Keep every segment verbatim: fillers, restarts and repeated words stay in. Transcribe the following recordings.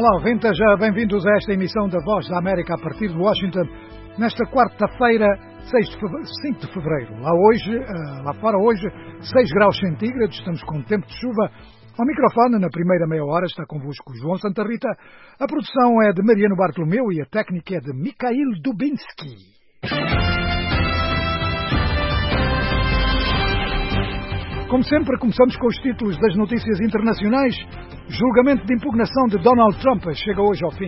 Olá, ouvintes, bem-vindos a esta emissão da Voz da América a partir de Washington, nesta quarta-feira, cinco de fevereiro. Lá, hoje, lá fora hoje, seis graus centígrados, estamos com tempo de chuva. Ao microfone, na primeira meia hora, está convosco João Santa Rita. A produção é de Mariano Bartolomeu e a técnica é de Mikhail Dubinsky. Como sempre, começamos com os títulos das notícias internacionais. Julgamento de impugnação de Donald Trump chega hoje ao fim.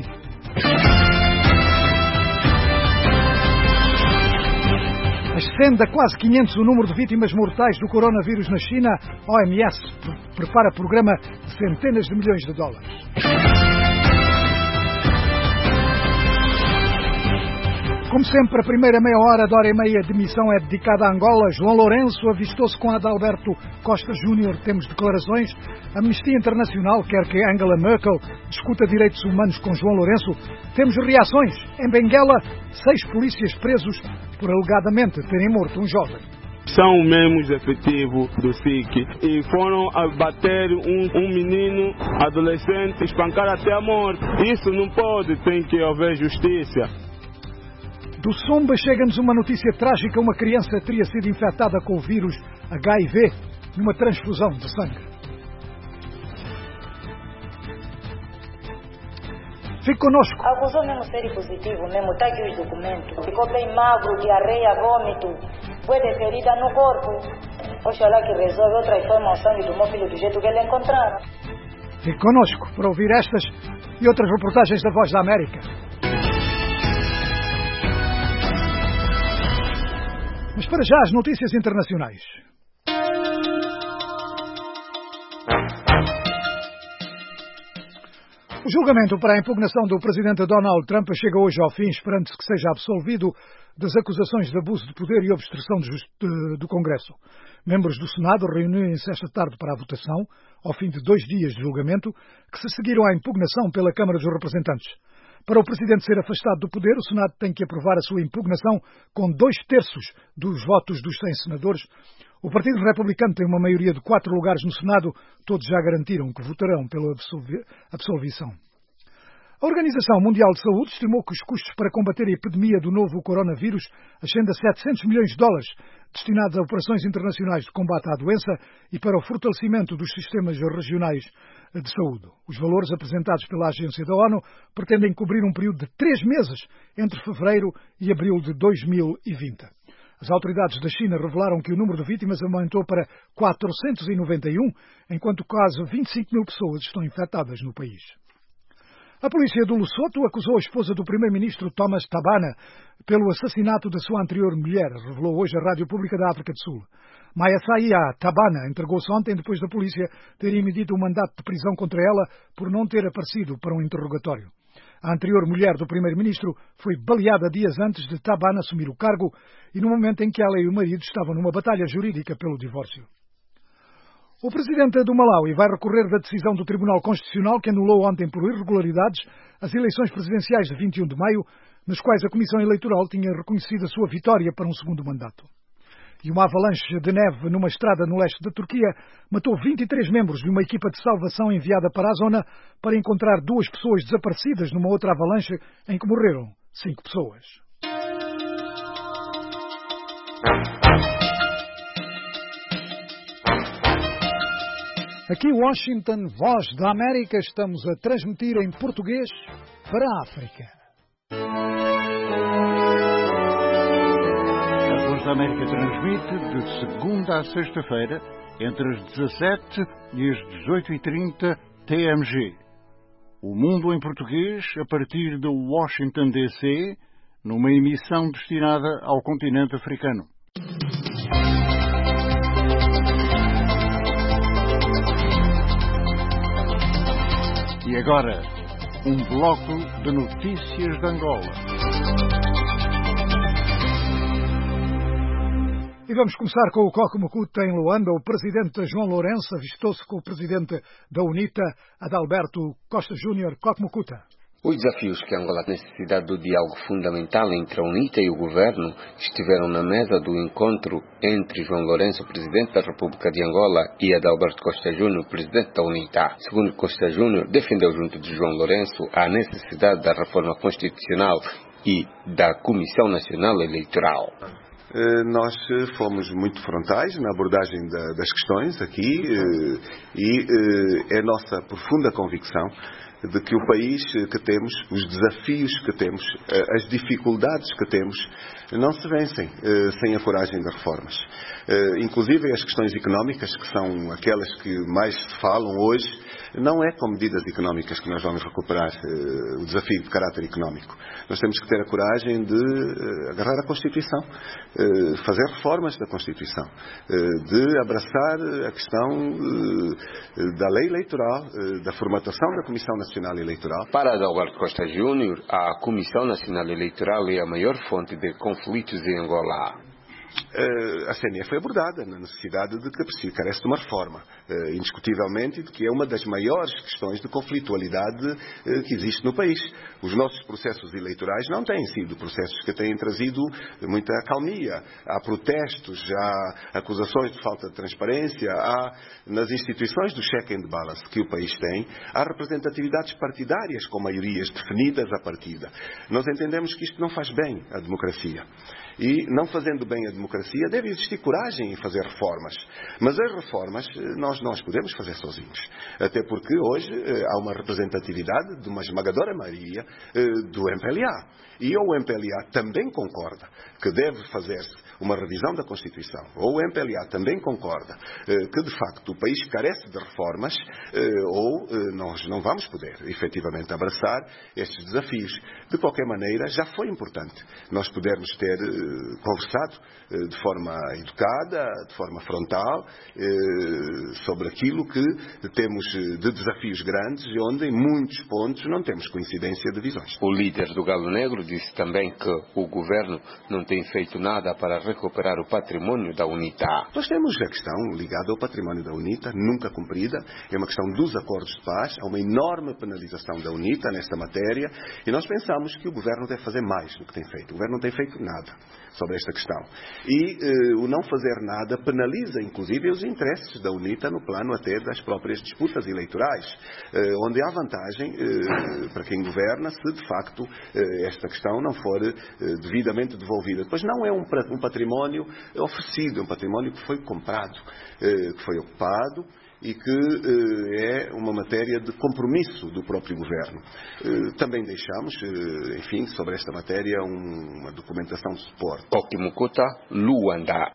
Ascende a quase quinhentos o número de vítimas mortais do coronavírus na China. A O M S prepara programa de centenas de milhões de dólares. Como sempre, a primeira meia hora, de hora e meia de missão é dedicada a Angola. João Lourenço avistou-se com Adalberto Costa Júnior. Temos declarações. A Amnistia Internacional quer que Angela Merkel discuta direitos humanos com João Lourenço. Temos reações. Em Benguela, seis polícias presos por alegadamente terem morto um jovem. São membros efetivos do S I C e foram abater um, um menino adolescente, espancar até a morte. Isso não pode, tem que haver justiça. Do Sumba chega-nos uma notícia trágica. Uma criança teria sido infectada com o vírus H I V numa transfusão de sangue. Fique connosco. Acusou mesmo ser positivo, mesmo está aqui os documentos. Ficou bem magro, diarreia, vômito, pode ferida no corpo. Oxalá que resolve outra informação e do meu filho do jeito que ele encontraram. Fique connosco para ouvir estas e outras reportagens da Voz da América. Mas para já as notícias internacionais. O julgamento para a impugnação do presidente Donald Trump chega hoje ao fim, esperando-se que seja absolvido das acusações de abuso de poder e obstrução de just... do Congresso. Membros do Senado reuniram-se esta tarde para a votação, ao fim de dois dias de julgamento, que se seguiram à impugnação pela Câmara dos Representantes. Para o Presidente ser afastado do poder, o Senado tem que aprovar a sua impugnação com dois terços dos votos dos cem senadores. O Partido Republicano tem uma maioria de quatro lugares no Senado. Todos já garantiram que votarão pela absolvi- absolvição. A Organização Mundial de Saúde estimou que os custos para combater a epidemia do novo coronavírus ascendem a setecentos milhões de dólares, destinados a operações internacionais de combate à doença e para o fortalecimento dos sistemas regionais de saúde. Os valores apresentados pela agência da ONU pretendem cobrir um período de três meses entre fevereiro e abril de dois mil e vinte. As autoridades da China revelaram que o número de vítimas aumentou para quatrocentos e noventa e um, enquanto quase vinte e cinco mil pessoas estão infectadas no país. A polícia do Lesoto acusou a esposa do primeiro-ministro Thomas Tabana pelo assassinato da sua anterior mulher, revelou hoje a Rádio Pública da África do Sul. Mayasaia Tabana entregou-se ontem depois da polícia ter emitido um mandato de prisão contra ela por não ter aparecido para um interrogatório. A anterior mulher do primeiro-ministro foi baleada dias antes de Tabana assumir o cargo e no momento em que ela e o marido estavam numa batalha jurídica pelo divórcio. O presidente do Malawi vai recorrer da decisão do Tribunal Constitucional que anulou ontem por irregularidades as eleições presidenciais de vinte e um de maio, nas quais a Comissão Eleitoral tinha reconhecido a sua vitória para um segundo mandato. E uma avalanche de neve numa estrada no leste da Turquia matou vinte e três membros de uma equipa de salvação enviada para a zona para encontrar duas pessoas desaparecidas numa outra avalanche em que morreram cinco pessoas. Aqui Washington, Voz da América, estamos a transmitir em português para a África. A Voz da América transmite de segunda a sexta-feira, entre as dezassete e as dezoito e trinta T M G. O mundo em português a partir de Washington D C, numa emissão destinada ao continente africano. E agora, um bloco de notícias de Angola. E vamos começar com o Coco Mucuta em Luanda. O presidente João Lourenço avistou-se com o presidente da UNITA, Adalberto Costa Júnior. Coco Mucuta. Os desafios que Angola tem necessidade do diálogo fundamental entre a UNITA e o governo estiveram na mesa do encontro entre João Lourenço, presidente da República de Angola, e Adalberto Costa Júnior, presidente da UNITA. Segundo Costa Júnior, defendeu junto de João Lourenço a necessidade da reforma constitucional e da Comissão Nacional Eleitoral. Nós fomos muito frontais na abordagem da, das questões aqui e é nossa profunda convicção de que o país que temos, os desafios que temos, as dificuldades que temos, não se vencem sem a coragem das reformas. Inclusive as questões económicas, que são aquelas que mais se falam hoje, não é com medidas económicas que nós vamos recuperar o desafio de caráter económico. Nós temos que ter a coragem de agarrar a Constituição, fazer reformas da Constituição, de abraçar a questão da lei eleitoral, da formatação da Comissão Nacional Eleitoral. Para Adalberto Costa Júnior, a Comissão Nacional Eleitoral é a maior fonte de conflitos em Angola. A C N E foi abordada na necessidade de que carece de uma reforma, indiscutivelmente, de que é uma das maiores questões de conflitualidade que existe no país. Os nossos processos eleitorais não têm sido processos que têm trazido muita acalmia. Há protestos, há acusações de falta de transparência, há nas instituições do check and balance que o país tem, há representatividades partidárias com maiorias definidas à partida. Nós entendemos que isto não faz bem à democracia. E, não fazendo bem a democracia, deve existir coragem em fazer reformas. Mas as reformas nós não as podemos fazer sozinhos. Até porque hoje há uma representatividade de uma esmagadora maioria do M P L A. E ou o M P L A também concorda que deve fazer-se uma revisão da Constituição, ou o M P L A também concorda que, de facto, o país carece de reformas, ou nós não vamos poder, efetivamente, abraçar estes desafios. De qualquer maneira, já foi importante nós podermos ter conversado de forma educada, de forma frontal, sobre aquilo que temos de desafios grandes e onde, em muitos pontos, não temos coincidência de visões. O líder do Galo Negro disse também que o governo não tem feito nada para recuperar o património da UNITA. Nós temos a questão ligada ao património da UNITA, nunca cumprida, é uma questão dos acordos de paz, há uma enorme penalização da UNITA nesta matéria e nós pensamos que o governo deve fazer mais do que tem feito. O governo não tem feito nada sobre esta questão. E eh, o não fazer nada penaliza, inclusive, os interesses da UNITA no plano até das próprias disputas eleitorais, eh, onde há vantagem eh, para quem governa se, de facto, eh, esta questão não for eh, devidamente devolvida. Depois não é um, um património oferecido, é um património que foi comprado, eh, que foi ocupado, e que eh, é uma matéria de compromisso do próprio governo. Eh, também deixamos, eh, enfim, sobre esta matéria um, uma documentação de suporte. Okimukuta, Luanda.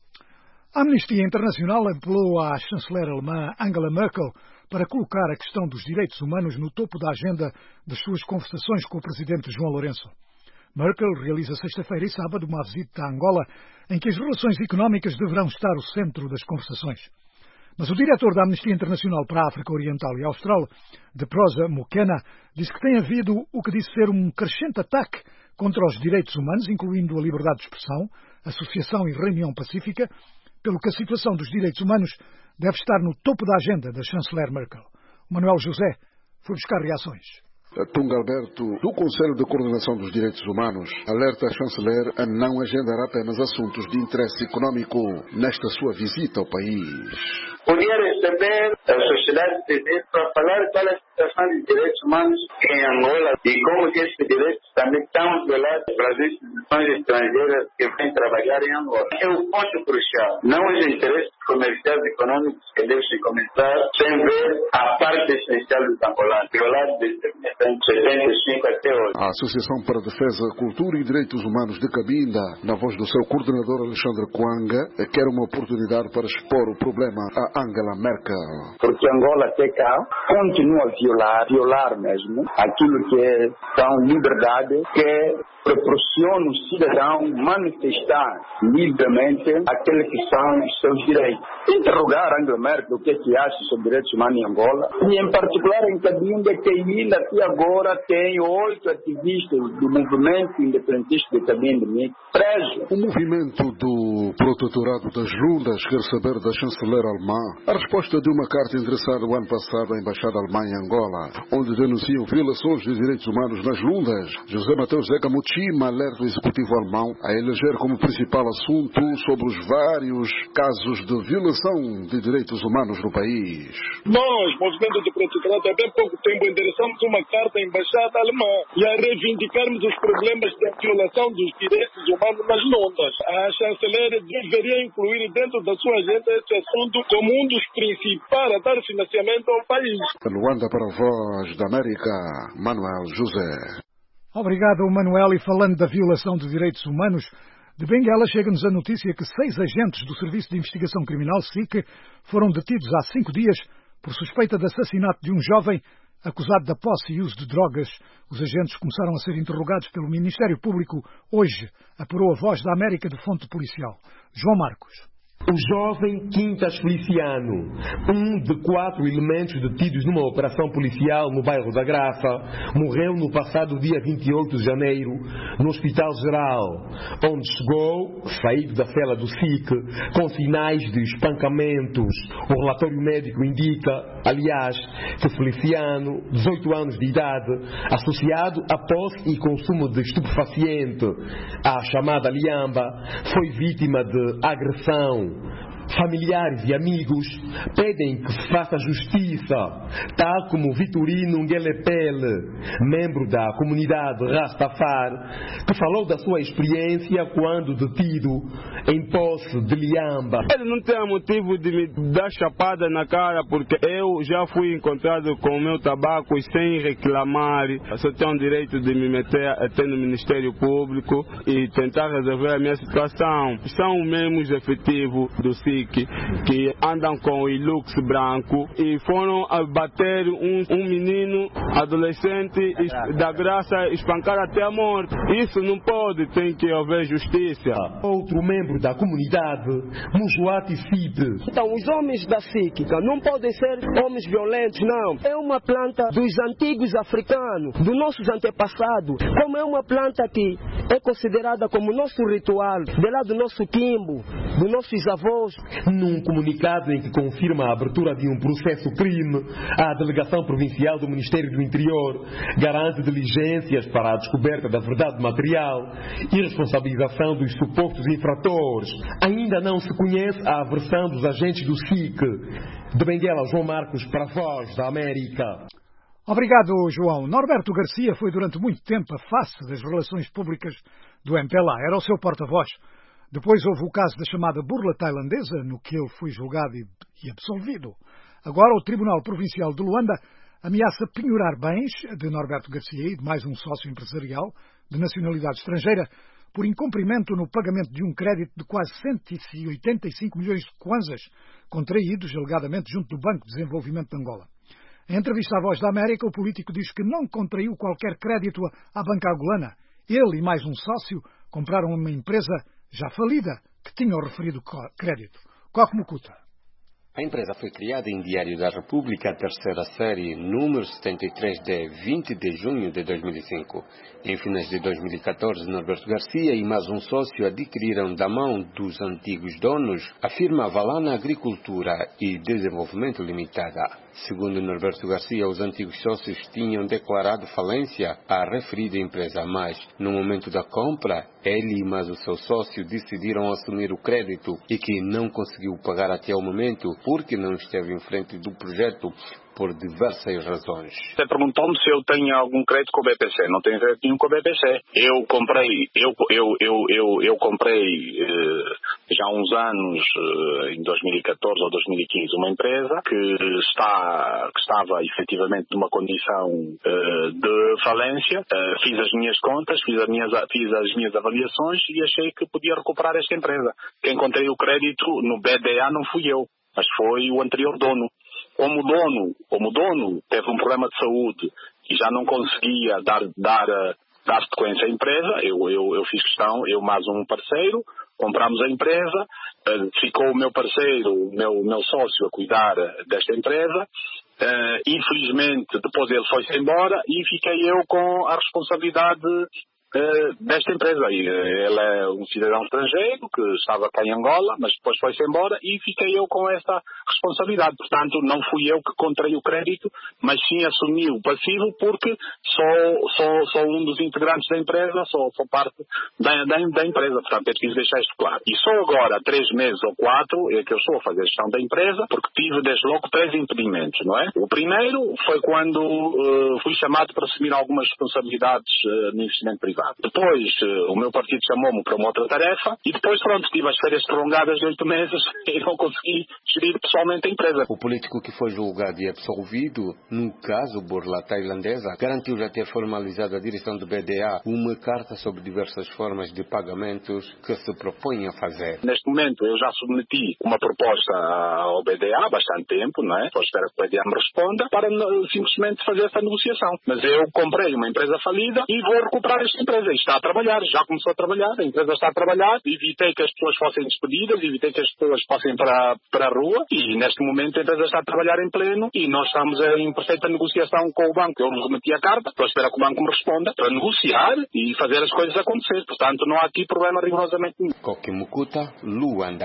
A Amnistia Internacional apelou à chanceler alemã Angela Merkel para colocar a questão dos direitos humanos no topo da agenda das suas conversações com o presidente João Lourenço. Merkel realiza sexta-feira e sábado uma visita a Angola em que as relações económicas deverão estar o centro das conversações. Mas o diretor da Amnistia Internacional para a África Oriental e Austral, de Prosa Mukena, disse que tem havido o que disse ser um crescente ataque contra os direitos humanos, incluindo a liberdade de expressão, associação e reunião pacífica, pelo que a situação dos direitos humanos deve estar no topo da agenda da chanceler Merkel. O Manuel José foi buscar reações. Tunga Alberto, do Conselho de Coordenação dos Direitos Humanos, alerta a chanceler a não agendar apenas assuntos de interesse econômico nesta sua visita ao país. Podia receber a sociedade civil para falar qual é a situação de direitos humanos em Angola e como que esses direitos também estão violados pelas instituições estrangeiras que vêm trabalhar em Angola. É o ponto crucial. Não os interesses comerciais e econômicos que devem começar sem ver a parte essencial dos angolanos, violados desde setenta e cinco até hoje. A Associação para a Defesa, Cultura e Direitos Humanos de Cabinda, na voz do seu coordenador Alexandre Coanga, quer uma oportunidade para expor o problema a Angela Merkel. Porque Angola até cá continua a violar, violar mesmo, aquilo que é tão liberdade, que proporciona o cidadão manifestar livremente aqueles que são os seus direitos. Interrogar Angela Merkel o que é que acha sobre direitos humanos em Angola, e em particular em Cabinda, que ainda até agora tem oito ativistas do movimento independentista de Cabinda presos. O movimento do Protetorado das Lundas quer saber da chanceler alemã A resposta de uma carta endereçada o ano passado à Embaixada Alemã em Angola, onde denunciam violações de direitos humanos nas Lundas, José Mateus Zeca Mutima alerta o executivo alemão a eleger como principal assunto sobre os vários casos de violação de direitos humanos no país. Nós, movimento de proletariado, há bem pouco tempo endereçamos uma carta à Embaixada Alemã e a reivindicarmos os problemas da violação dos direitos humanos nas Lundas. A chanceler deveria incluir dentro da sua agenda esse assunto como um dos principais a dar financiamento ao país. Luanda para a Voz da América, Manuel José. Obrigado, Manuel. E falando da violação de direitos humanos, de Benguela chega-nos a notícia que seis agentes do Serviço de Investigação Criminal, S I C, foram detidos há cinco dias por suspeita de assassinato de um jovem acusado da posse e uso de drogas. Os agentes começaram a ser interrogados pelo Ministério Público hoje, apurou a Voz da América de fonte policial. João Marcos. O jovem Quintas Feliciano, um de quatro elementos detidos numa operação policial no bairro da Graça, morreu no passado dia vinte e oito de janeiro no Hospital Geral, onde chegou, saído da cela do S I C, com sinais de espancamentos. O relatório médico indica, aliás, que Feliciano, dezoito anos de idade, associado a posse e consumo de estupefaciente, a chamada liamba, foi vítima de agressão. Familiares e amigos pedem que se faça justiça, tal como Vitorino Ngelepele, membro da comunidade Rastafari, que falou da sua experiência quando detido em posse de liamba. Ele não tem motivo de me dar chapada na cara, porque eu já fui encontrado com o meu tabaco e sem reclamar. Eu só tenho o direito de me meter até no Ministério Público e tentar resolver a minha situação. São os mesmos efetivos do S I C que andam com o Hilux branco e foram bater um, um menino adolescente da Graça, espancar até a morte. Isso não pode, tem que haver justiça. Outro membro da comunidade, Mujuati Cid. Então, os homens da S I C não podem ser homens violentos, não. É uma planta dos antigos africanos, dos nossos antepassados, como é uma planta que é considerada como nosso ritual, de lá do nosso quimbo, dos nossos avós. Num comunicado em que confirma a abertura de um processo crime, a Delegação Provincial do Ministério do Interior garante diligências para a descoberta da verdade material e responsabilização dos supostos infratores. Ainda não se conhece a versão dos agentes do S I C. De Benguela, João Marcos, para a Voz da América. Obrigado, João. Norberto Garcia foi durante muito tempo a face das relações públicas do M P L A. Era o seu porta-voz. Depois houve o caso da chamada burla tailandesa, no que ele foi julgado e absolvido. Agora o Tribunal Provincial de Luanda ameaça penhorar bens de Norberto Garcia e de mais um sócio empresarial de nacionalidade estrangeira por incumprimento no pagamento de um crédito de quase cento e oitenta e cinco milhões de kwanzas contraídos, alegadamente, junto do Banco de Desenvolvimento de Angola. Em entrevista à Voz da América, o político diz que não contraiu qualquer crédito à banca angolana. Ele e mais um sócio compraram uma empresa já falida, que tinha o referido crédito. Coque Mucuta. A empresa foi criada em Diário da República, a terceira série, número setenta e três de vinte de junho de dois mil e cinco. Em finais de dois mil e catorze, Norberto Garcia e mais um sócio adquiriram da mão dos antigos donos a firma Valana Agricultura e Desenvolvimento Limitada. Segundo Norberto Garcia, os antigos sócios tinham declarado falência à referida empresa, mas, no momento da compra, ele e mais o seu sócio decidiram assumir o crédito e que não conseguiu pagar até o momento porque não esteve em frente do projeto por diversas razões. Você perguntou-me se eu tenho algum crédito com o B P C. Não tenho crédito nenhum com o B P C. Eu comprei, eu, eu, eu, eu, eu comprei eh, já há uns anos, eh, em dois mil e catorze ou dois mil e quinze, uma empresa que, está, que estava efetivamente numa condição eh, de falência. Eh, fiz as minhas contas, fiz as minhas, fiz as minhas avaliações e achei que podia recuperar esta empresa. Quem encontrei o crédito no B D A não fui eu, mas foi o anterior dono. Como o dono, como o dono teve um problema de saúde e já não conseguia dar, dar, dar sequência à empresa, eu, eu, eu fiz questão, eu mais um parceiro, compramos a empresa, ficou o meu parceiro, o meu, meu sócio a cuidar desta empresa. Infelizmente, depois ele foi-se embora e fiquei eu com a responsabilidade uh, desta empresa. E, uh, ele é um cidadão estrangeiro que estava cá em Angola, mas depois foi-se embora e fiquei eu com essa responsabilidade. Portanto, não fui eu que contraí o crédito, mas sim assumi o passivo porque sou, sou, sou um dos integrantes da empresa, sou, sou parte da, da, da empresa. Portanto, eu preciso deixar isto claro. E só agora, há três meses ou quatro, é que eu estou a fazer a gestão da empresa, porque tive desde logo três impedimentos, não é? O primeiro foi quando uh, fui chamado para assumir algumas responsabilidades uh, no investimento privado. Depois, uh, o meu partido chamou-me para uma outra tarefa e depois, pronto, tive as férias prolongadas de oito meses e não consegui gerir pessoalmente a empresa. O político que foi julgado e absolvido, no caso Burla tailandesa, garantiu já ter formalizado a direção do B D A uma carta sobre diversas formas de pagamentos que se propõe a fazer. Neste momento, eu já submeti uma proposta ao B D A há bastante tempo, não é? Estou à espera que o B D A me responda para simplesmente fazer essa negociação. Mas eu comprei uma empresa falida e vou recuperar esta empresa. E está a trabalhar, já começou a trabalhar, a empresa está a trabalhar, evitei que as pessoas fossem despedidas, evitei que as pessoas fossem para, para a rua e neste momento a empresa está a trabalhar em pleno e nós estamos em perfeita negociação com o banco. Eu remeti a carta, estou a esperar que o banco me responda para negociar e fazer as coisas acontecer. Portanto, não há aqui problema rigorosamente nenhum. Koki Mukuta, Luanda.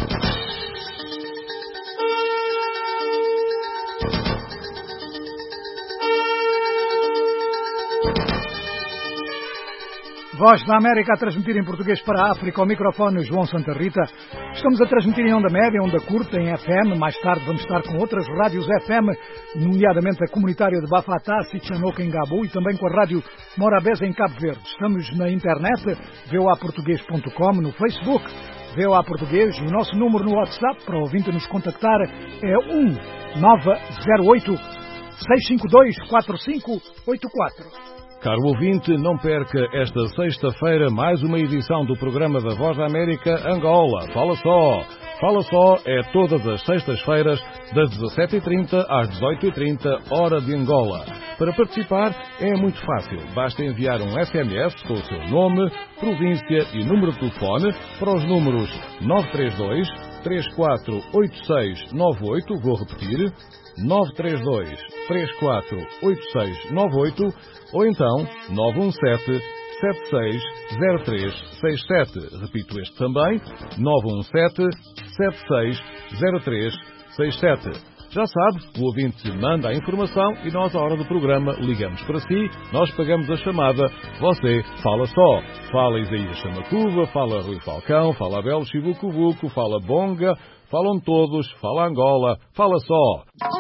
Voz da América a transmitir em português para a África, ao microfone João Santa Rita. Estamos a transmitir em onda média, onda curta, em F M. Mais tarde vamos estar com outras rádios F M, nomeadamente a comunitária de Bafatá, Sichanouca em Gabu e também com a rádio Morabeza em Cabo Verde. Estamos na internet, v o a português ponto com, no Facebook, V O A Português, e o nosso número no WhatsApp para o ouvinte nos contactar é um nove zero oito, seis cinco dois, quatro cinco oito quatro. Caro ouvinte, não perca esta sexta-feira mais uma edição do programa da Voz da América Angola. Fala só! Fala só é todas as sextas-feiras, das dezassete e trinta às dezoito e trinta, hora de Angola. Para participar é muito fácil. Basta enviar um S M S com o seu nome, província e número de telefone para os números nove três dois, três quatro oito seis nove oito, vou repetir, nove três dois, três quatro oito seis nove oito, ou então nove um sete, sete seis zero três seis sete. Repito este também, nove um sete, sete seis zero três seis sete. Já sabe, o ouvinte manda a informação e nós, à hora do programa, ligamos para si, nós pagamos a chamada, você fala só. Fala Isaías Chamacuva, fala Rui Falcão, fala Abel Chivucovuco, fala Bonga, falam todos, fala Angola, fala só.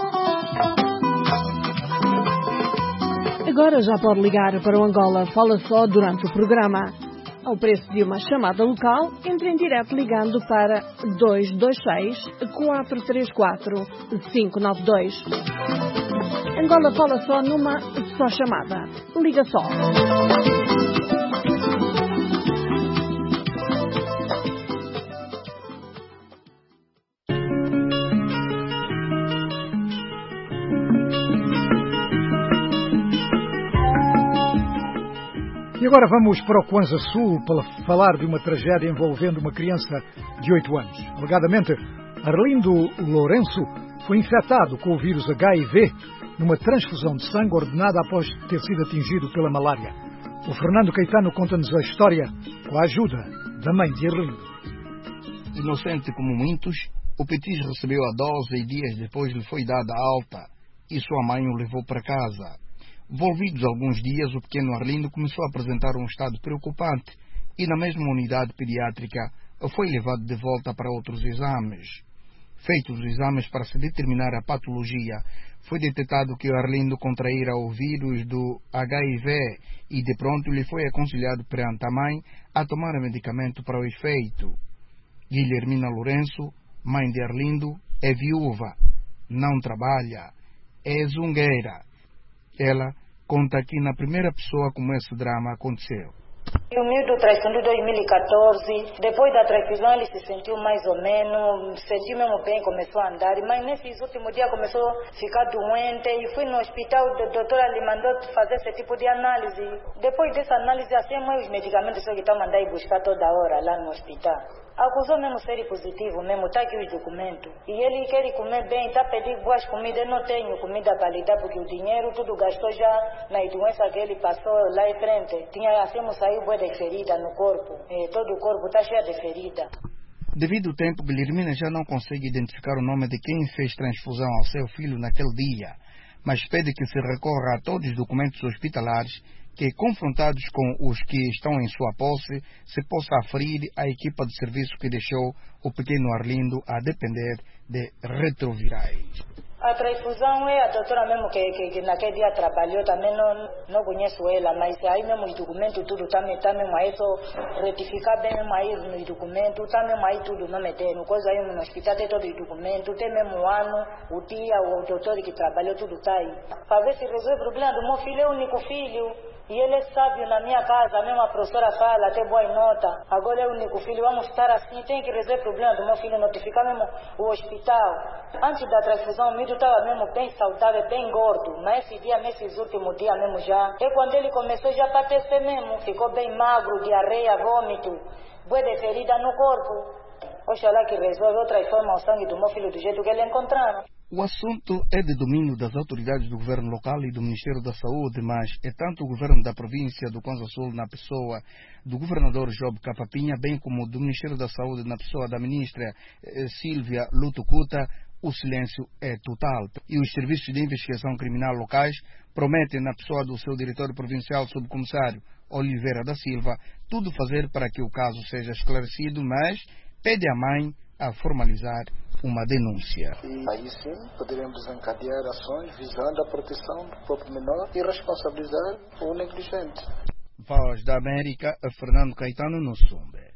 Agora já pode ligar para o Angola Fala Só durante o programa. Ao preço de uma chamada local, entre em direto ligando para dois dois seis, quatro três quatro, cinco nove dois. Angola Fala Só numa só chamada. Liga só. E agora vamos para o Kwanza Sul para falar de uma tragédia envolvendo uma criança de oito anos. Alegadamente, Arlindo Lourenço foi infectado com o vírus H I V numa transfusão de sangue ordenada após ter sido atingido pela malária. O Fernando Caetano conta-nos a história com a ajuda da mãe de Arlindo. Inocente como muitos, o Petis recebeu a dose e dias depois lhe foi dada a alta e sua mãe o levou para casa. Volvidos alguns dias, o pequeno Arlindo começou a apresentar um estado preocupante e na mesma unidade pediátrica foi levado de volta para outros exames. Feitos os exames para se determinar a patologia, foi detectado que o Arlindo contraíra o vírus do H I V e de pronto lhe foi aconselhado perante a mãe a tomar medicamento para o efeito. Guilhermina Lourenço, mãe de Arlindo, é viúva, não trabalha, é zungueira. Ela conta aqui na primeira pessoa como esse drama aconteceu. O miúdo traição de dois mil e catorze, depois da transfusão ele se sentiu mais ou menos, sentiu mesmo bem, começou a andar, mas nesses últimos dias começou a ficar doente e fui no hospital, a doutora lhe mandou fazer esse tipo de análise. Depois dessa análise, assim, os medicamentos que estão mandando ir buscar toda hora lá no hospital. Acusou mesmo ser positivo mesmo, está aqui os documentos. E ele quer comer bem, está pedindo boas comidas. Eu não tenho comida para lhe dar porque o dinheiro tudo gastou já na doença que ele passou lá em frente. Tinha assim, saiu boa de ferida no corpo. E todo o corpo está cheio de ferida. Devido ao tempo, Guilhermina já não consegue identificar o nome de quem fez transfusão ao seu filho naquele dia, mas pede que se recorra a todos os documentos hospitalares que, confrontados com os que estão em sua posse, se possa aferir à equipa de serviço que deixou o pequeno Arlindo a depender de retrovirais. A transfusão é a doutora mesmo que, que, que naquele dia trabalhou, também não, não conheço ela, mas aí mesmo os documentos, tudo está tá mesmo aí, só retificar bem mesmo aí nos documentos, está mesmo aí tudo, não me tem, no coisa aí no hospital tem todos os documentos, tem mesmo o ano, o dia, o doutor que trabalhou, tudo está aí. Para ver se resolve o problema do meu filho, é o único filho. E ele é sábio na minha casa, mesmo a professora fala, até boa nota. Agora é o único filho, vamos estar assim, tem que resolver o problema do meu filho, notificar mesmo o hospital. Antes da transfusão, o Mido estava mesmo bem saudável, bem gordo. Mas esse dia, nesses últimos dias mesmo já, é quando ele começou já para tecer mesmo. Ficou bem magro, diarreia, vômito, boa de ferida no corpo. Oxalá que resolve ou transforma o sangue do meu filho do jeito que ele encontraram. O assunto é de domínio das autoridades do governo local e do Ministério da Saúde, mas é tanto o governo da província do Kwanza Sul, na pessoa do governador Job Capapinha, bem como do Ministério da Saúde, na pessoa da ministra eh, Silvia Lutucuta, o silêncio é total. E os serviços de investigação criminal locais prometem, na pessoa do seu diretor provincial subcomissário Oliveira da Silva, tudo fazer para que o caso seja esclarecido, mas pede à mãe a formalizar uma denúncia. E aí sim poderemos desencadear ações visando a proteção do próprio menor e responsabilizar o negligente. Voz da América, a Fernando Caetano no Sumbe.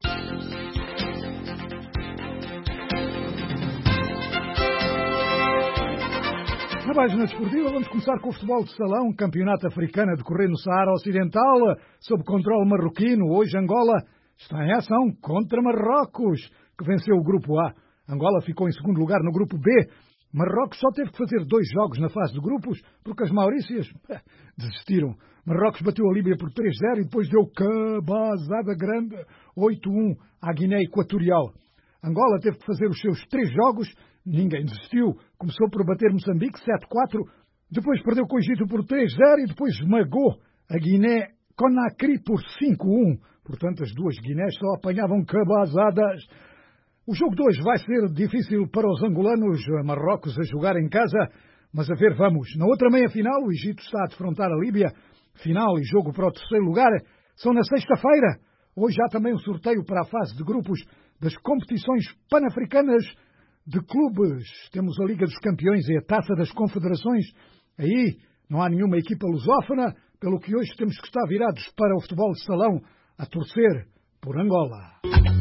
Na página desportiva, vamos começar com o futebol de salão, campeonato africano a decorrer no Saara Ocidental, sob controle marroquino. Hoje Angola está em ação contra Marrocos, que venceu o grupo A. Angola ficou em segundo lugar no grupo B. Marrocos só teve que fazer dois jogos na fase de grupos, porque as Maurícias desistiram. Marrocos bateu a Líbia por três a zero e depois deu cabazada grande oito a um à Guiné Equatorial. Angola teve que fazer os seus três jogos, ninguém desistiu. Começou por bater Moçambique sete a quatro, depois perdeu com o Egito por três a zero e depois esmagou a Guiné Conakry por cinco a um. Portanto, as duas Guinés só apanhavam cabazadas. O jogo de hoje vai ser difícil para os angolanos, Marrocos a jogar em casa, mas a ver vamos. Na outra meia-final, o Egito está a defrontar a Líbia. Final e jogo para o terceiro lugar são na sexta-feira. Hoje há também o sorteio para a fase de grupos das competições pan-africanas de clubes. Temos a Liga dos Campeões e a Taça das Confederações. Aí não há nenhuma equipa lusófona, pelo que hoje temos que estar virados para o futebol de salão, a torcer por Angola.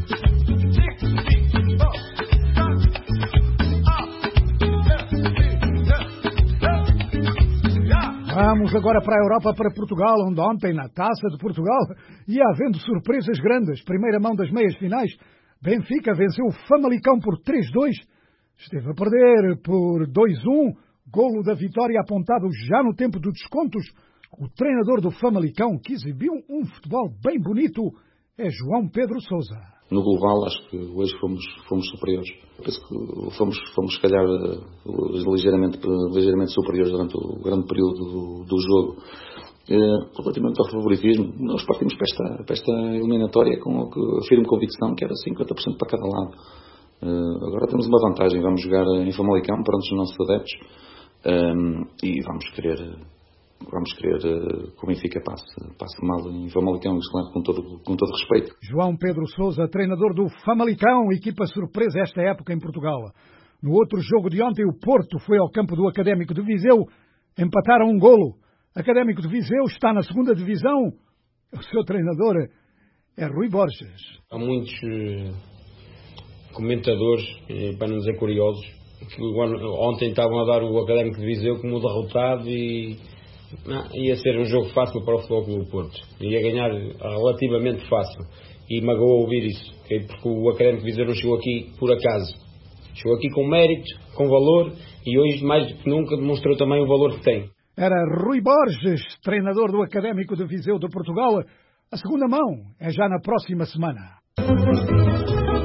Vamos agora para a Europa, para Portugal, onde ontem, na Taça de Portugal, ia havendo surpresas grandes. Primeira mão das meias finais, Benfica venceu o Famalicão por três a dois. Esteve a perder por dois a um. Golo da vitória apontado já no tempo dos descontos. O treinador do Famalicão, que exibiu um futebol bem bonito, é João Pedro Sousa. No global, acho que hoje fomos, fomos superiores. Penso que fomos, fomos se calhar, ligeiramente, ligeiramente superiores durante o grande período do, do jogo. Eh, relativamente ao favoritismo, nós partimos para esta, para esta eliminatória com a firme convicção que era cinquenta por cento para cada lado. Eh, agora temos uma vantagem, vamos jogar em Famalicão perante os nossos adeptos eh, e vamos querer... Vamos querer uh, que o Benfica passe, passe mal em Famalicão, com todo, com todo respeito. João Pedro Sousa, treinador do Famalicão, equipa surpresa esta época em Portugal. No outro jogo de ontem, o Porto foi ao campo do Académico de Viseu, empataram um golo. Académico de Viseu está na segunda divisão, o seu treinador é Rui Borges. Há muitos uh, comentadores, uh, para não dizer curiosos, que ontem estavam a dar o Académico de Viseu como derrotado e... Não, ia ser um jogo fácil para o Futebol Clube do Porto. Ia ganhar relativamente fácil. E magoou ouvir isso. Porque o Académico de Viseu não chegou aqui por acaso. Chegou aqui com mérito, com valor. E hoje, mais do que nunca, demonstrou também o valor que tem. Era Rui Borges, treinador do Académico de Viseu de Portugal. A segunda mão é já na próxima semana.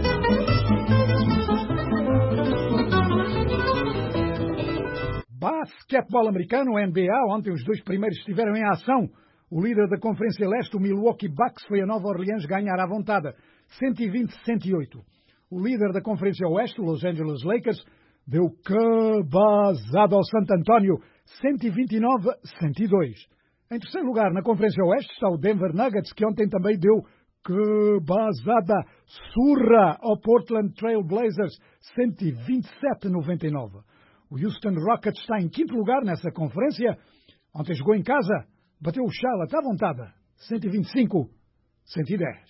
basquetebol americano, N B A, ontem os dois primeiros estiveram em ação. O líder da Conferência Leste, o Milwaukee Bucks, foi a Nova Orleans ganhar à vontade, cento e vinte a cento e oito. O líder da Conferência Oeste, o Los Angeles Lakers, deu cabazada ao Santo António, cento e vinte e nove a cento e dois. Em terceiro lugar, na Conferência Oeste, está o Denver Nuggets, que ontem também deu cabazada, surra ao Portland Trail Blazers, cento e vinte e sete a noventa e nove. O Houston Rockets está em quinto lugar nessa conferência. Ontem jogou em casa, bateu o Charlotte à vontade, cento e vinte e cinco a cento e dez.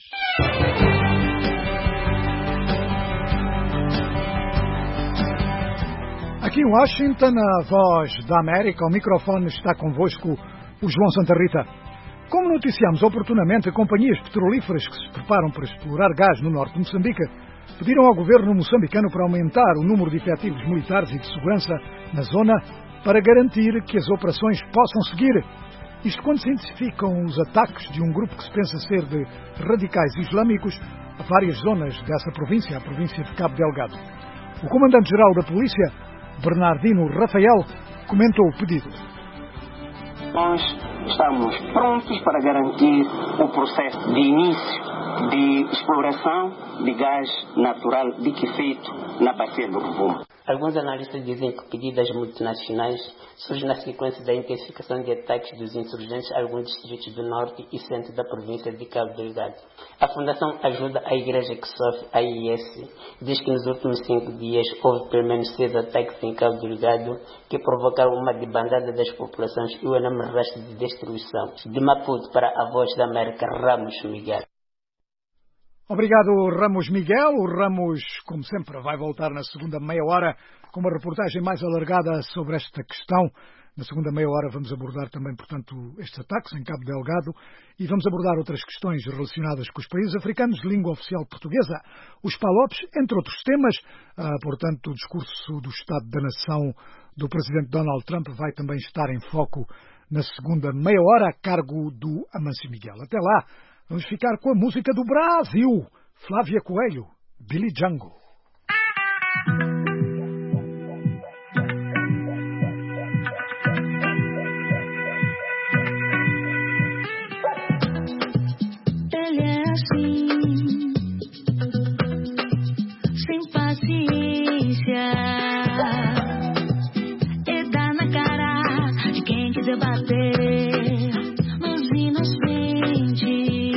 Aqui em Washington, a voz da América, o microfone está convosco, o João Santa Rita. Como noticiamos oportunamente, companhias petrolíferas que se preparam para explorar gás no norte de Moçambique pediram ao governo moçambicano para aumentar o número de efetivos militares e de segurança na zona para garantir que as operações possam seguir. Isto quando se intensificam os ataques de um grupo que se pensa ser de radicais islâmicos a várias zonas dessa província, a província de Cabo Delgado. O comandante-geral da polícia, Bernardino Rafael, comentou o pedido. Nós estamos prontos para garantir o processo de início de exploração de gás natural liquefeito na bacia do Rovuma. Alguns analistas dizem que o pedido das multinacionais surge na sequência da intensificação de ataques dos insurgentes a alguns distritos do norte e centro da província de Cabo Delgado. A Fundação Ajuda à Igreja que Sofre, a I S, diz que nos últimos cinco dias houve pelo menos seis ataques em Cabo Delgado que provocaram uma debandada das populações e o enorme rastro de destruição. De Maputo para a Voz da América, Ramos Miguel. Obrigado, Ramos Miguel. O Ramos, como sempre, vai voltar na segunda meia hora com uma reportagem mais alargada sobre esta questão. Na segunda meia hora vamos abordar também, portanto, estes ataques em Cabo Delgado e vamos abordar outras questões relacionadas com os países africanos de língua oficial portuguesa, os PALOPs, entre outros temas. Ah, portanto, o discurso do Estado da Nação do Presidente Donald Trump vai também estar em foco na segunda meia hora a cargo do Amâncio Miguel. Até lá, vamos ficar com a música do Brasil, Flávia Coelho, Billy Django. Ele é assim, sem paciência, e dá na cara de quem quiser bater nos inocentes.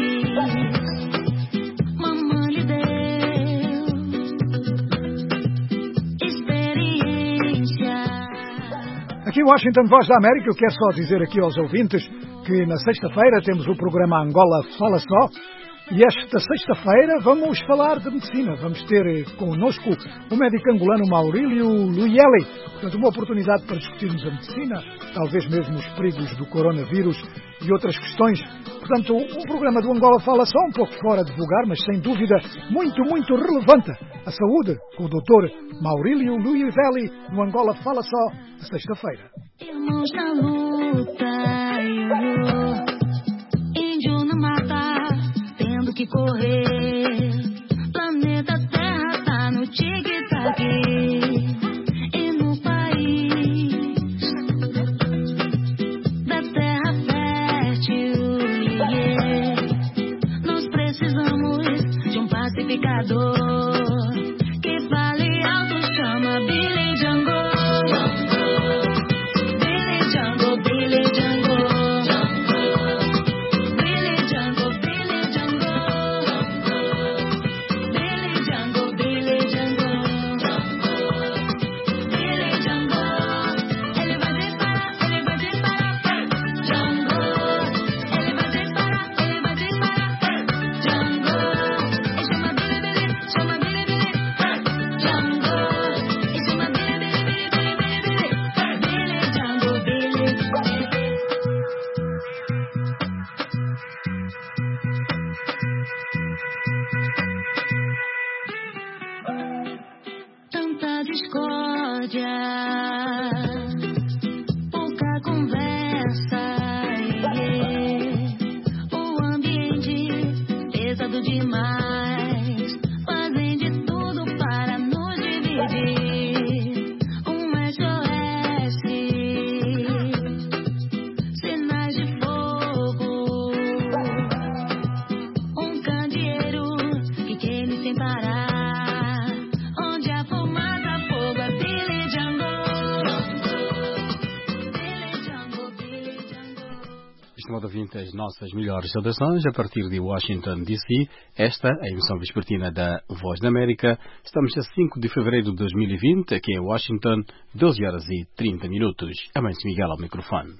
Mamãe deu experiência. Aqui em Washington, Voz da América, eu quero só dizer aqui aos ouvintes que na sexta-feira temos o programa Angola Fala Só e esta sexta-feira vamos falar de medicina. Vamos ter connosco o médico angolano Maurílio Luyeli. Portanto, uma oportunidade para discutirmos a medicina, talvez mesmo os perigos do coronavírus e outras questões. Portanto, um programa do Angola Fala Só, um pouco fora de vulgar, mas sem dúvida muito, muito relevante. A saúde, com o doutor Maurílio Luyeli, no Angola Fala Só, de sexta-feira. Irmãos na luta, índio na mata, tendo que correr. Planeta Terra tá no tic-tac. E no país da terra fértil, yeah, nós precisamos de um pacificador que fale alto, chama Billy Django. estimado ouvinte, as nossas melhores saudações a partir de Washington, D C. Esta é a emissão vespertina da Voz da América. Estamos a cinco de fevereiro de dois mil e vinte, aqui em Washington, doze horas e trinta minutos. Amâncio Miguel ao microfone.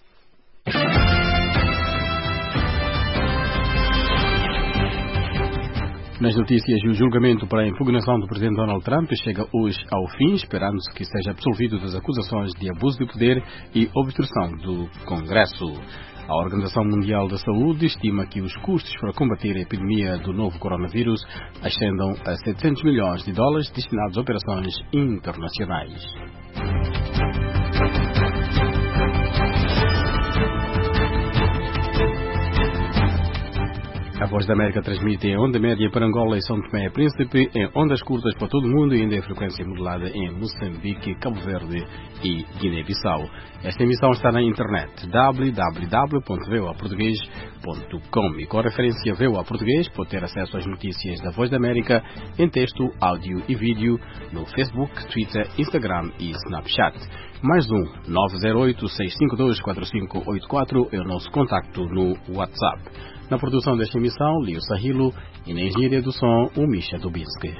Nas notícias, o julgamento para a impugnação do presidente Donald Trump chega hoje ao fim, esperando-se que seja absolvido das acusações de abuso de poder e obstrução do Congresso. A Organização Mundial da Saúde estima que os custos para combater a epidemia do novo coronavírus ascendam a setecentos milhões de dólares destinados a operações internacionais. A Voz da América transmite em onda média para Angola e São Tomé e Príncipe, em ondas curtas para todo o mundo e ainda em frequência modulada em Moçambique, Cabo Verde e Guiné-Bissau. Esta emissão está na internet w w w ponto v o a português ponto com e com a referência V O A Português pode ter acesso às notícias da Voz da América em texto, áudio e vídeo no Facebook, Twitter, Instagram e Snapchat. Mais um nove zero oito, seis cinco dois, quatro cinco oito quatro é o nosso contacto no WhatsApp. Na produção desta emissão, Lio Sahilo, e na engenharia do som, o Misha Dubinsky.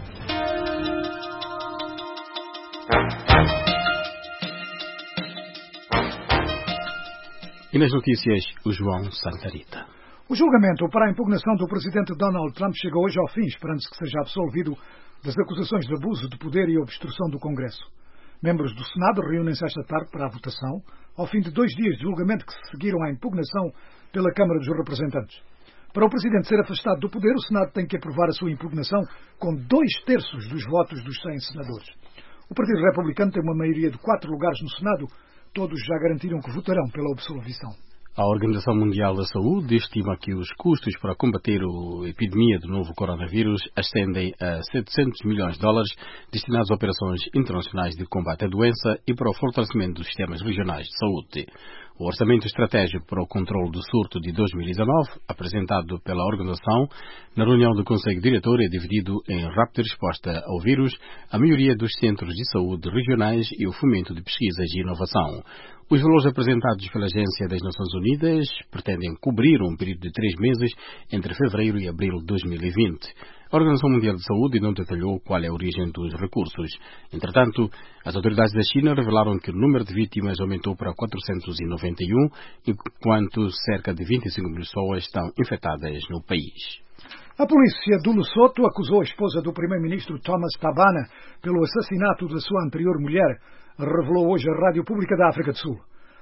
E nas notícias, o João Santa Rita. O julgamento para a impugnação do presidente Donald Trump chega hoje ao fim, esperando-se que seja absolvido das acusações de abuso de poder e obstrução do Congresso. Membros do Senado reúnem-se esta tarde para a votação, ao fim de dois dias de julgamento que se seguiram à impugnação pela Câmara dos Representantes. Para o Presidente ser afastado do poder, o Senado tem que aprovar a sua impugnação com dois terços dos votos dos cem senadores. O Partido Republicano tem uma maioria de quatro lugares no Senado, todos já garantiram que votarão pela absolvição. A Organização Mundial da Saúde estima que os custos para combater a epidemia do novo coronavírus ascendem a setecentos milhões de dólares destinados a operações internacionais de combate à doença e para o fortalecimento dos sistemas regionais de saúde. O Orçamento Estratégico para o Controlo do Surto de dois mil e dezanove, apresentado pela organização na reunião do Conselho Diretor, é dividido em rápida resposta ao vírus, a melhoria dos centros de saúde regionais e o fomento de pesquisas e inovação. Os valores apresentados pela Agência das Nações Unidas pretendem cobrir um período de três meses entre fevereiro e abril de dois mil e vinte. A Organização Mundial de Saúde não detalhou qual é a origem dos recursos. Entretanto, as autoridades da China revelaram que o número de vítimas aumentou para quatrocentos e noventa e um, enquanto cerca de vinte e cinco mil pessoas estão infectadas no país. A polícia do Lesoto acusou a esposa do primeiro-ministro Thomas Tabana pelo assassinato da sua anterior mulher, revelou hoje a Rádio Pública da África do Sul.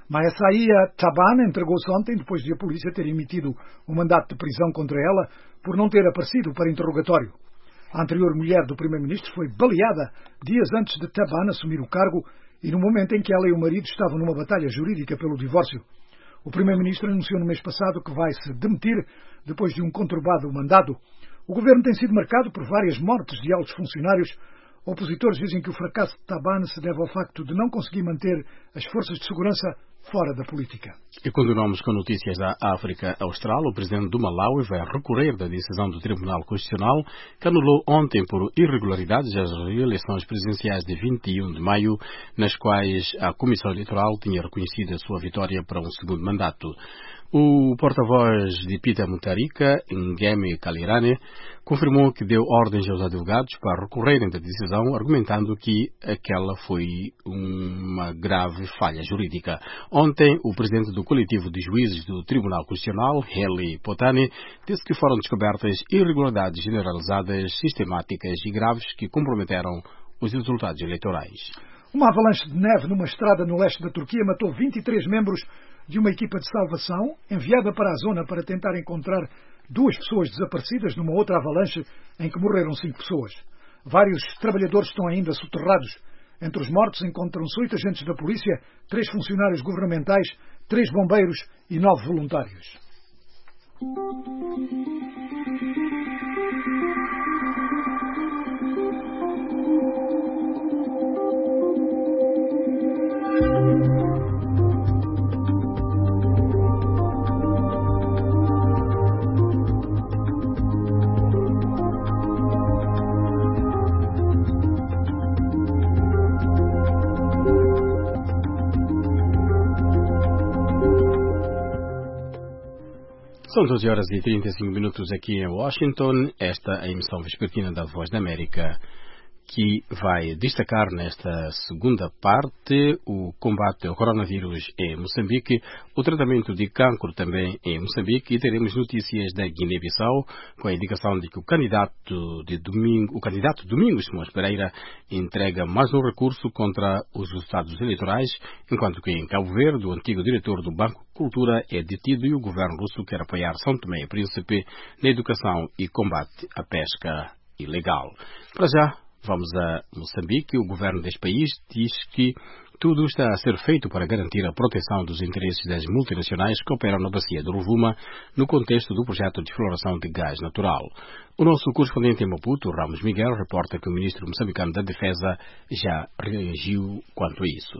Maesaia Tabana entregou-se ontem depois de a polícia ter emitido um mandato de prisão contra ela por não ter aparecido para interrogatório. A anterior mulher do primeiro-ministro foi baleada dias antes de Tabana assumir o cargo e no momento em que ela e o marido estavam numa batalha jurídica pelo divórcio. O primeiro-ministro anunciou no mês passado que vai se demitir depois de um conturbado mandado. O governo tem sido marcado por várias mortes de altos funcionários. Opositores dizem que o fracasso de Tabana se deve ao facto de não conseguir manter as forças de segurança fora da política. E continuamos com notícias da África Austral. O presidente do Malawi vai recorrer da decisão do Tribunal Constitucional que anulou ontem por irregularidades as eleições presidenciais de vinte e um de maio, nas quais a Comissão Eleitoral tinha reconhecido a sua vitória para um segundo mandato. O porta-voz de Peter Mutharika, Ngemi Kalirane, confirmou que deu ordens aos advogados para recorrerem da decisão, argumentando que aquela foi uma grave falha jurídica. Ontem, o presidente do coletivo de juízes do Tribunal Constitucional, Heli Potani, disse que foram descobertas irregularidades generalizadas, sistemáticas e graves que comprometeram os resultados eleitorais. Uma avalanche de neve numa estrada no leste da Turquia matou vinte e três membros de uma equipa de salvação enviada para a zona para tentar encontrar duas pessoas desaparecidas numa outra avalanche em que morreram cinco pessoas. Vários trabalhadores estão ainda soterrados. Entre os mortos encontram-se oito agentes da polícia, três funcionários governamentais, três bombeiros e nove voluntários. São doze horas e trinta e cinco minutos aqui em Washington. Esta é a emissão vespertina da Voz da América, que vai destacar nesta segunda parte o combate ao coronavírus em Moçambique, o tratamento de cancro também em Moçambique, e teremos notícias da Guiné-Bissau com a indicação de que o candidato de domingo, o candidato Domingos Simões Pereira entrega mais um recurso contra os resultados eleitorais, enquanto que em Cabo Verde o antigo diretor do Banco Cultura é detido e o governo russo quer apoiar São Tomé e Príncipe na educação e combate à pesca ilegal. Para já, vamos a Moçambique. O governo deste país diz que tudo está a ser feito para garantir a proteção dos interesses das multinacionais que operam na bacia do Rovuma no contexto do projeto de exploração de gás natural. O nosso correspondente em Maputo, Ramos Miguel, reporta que o ministro moçambicano da Defesa já reagiu quanto a isso.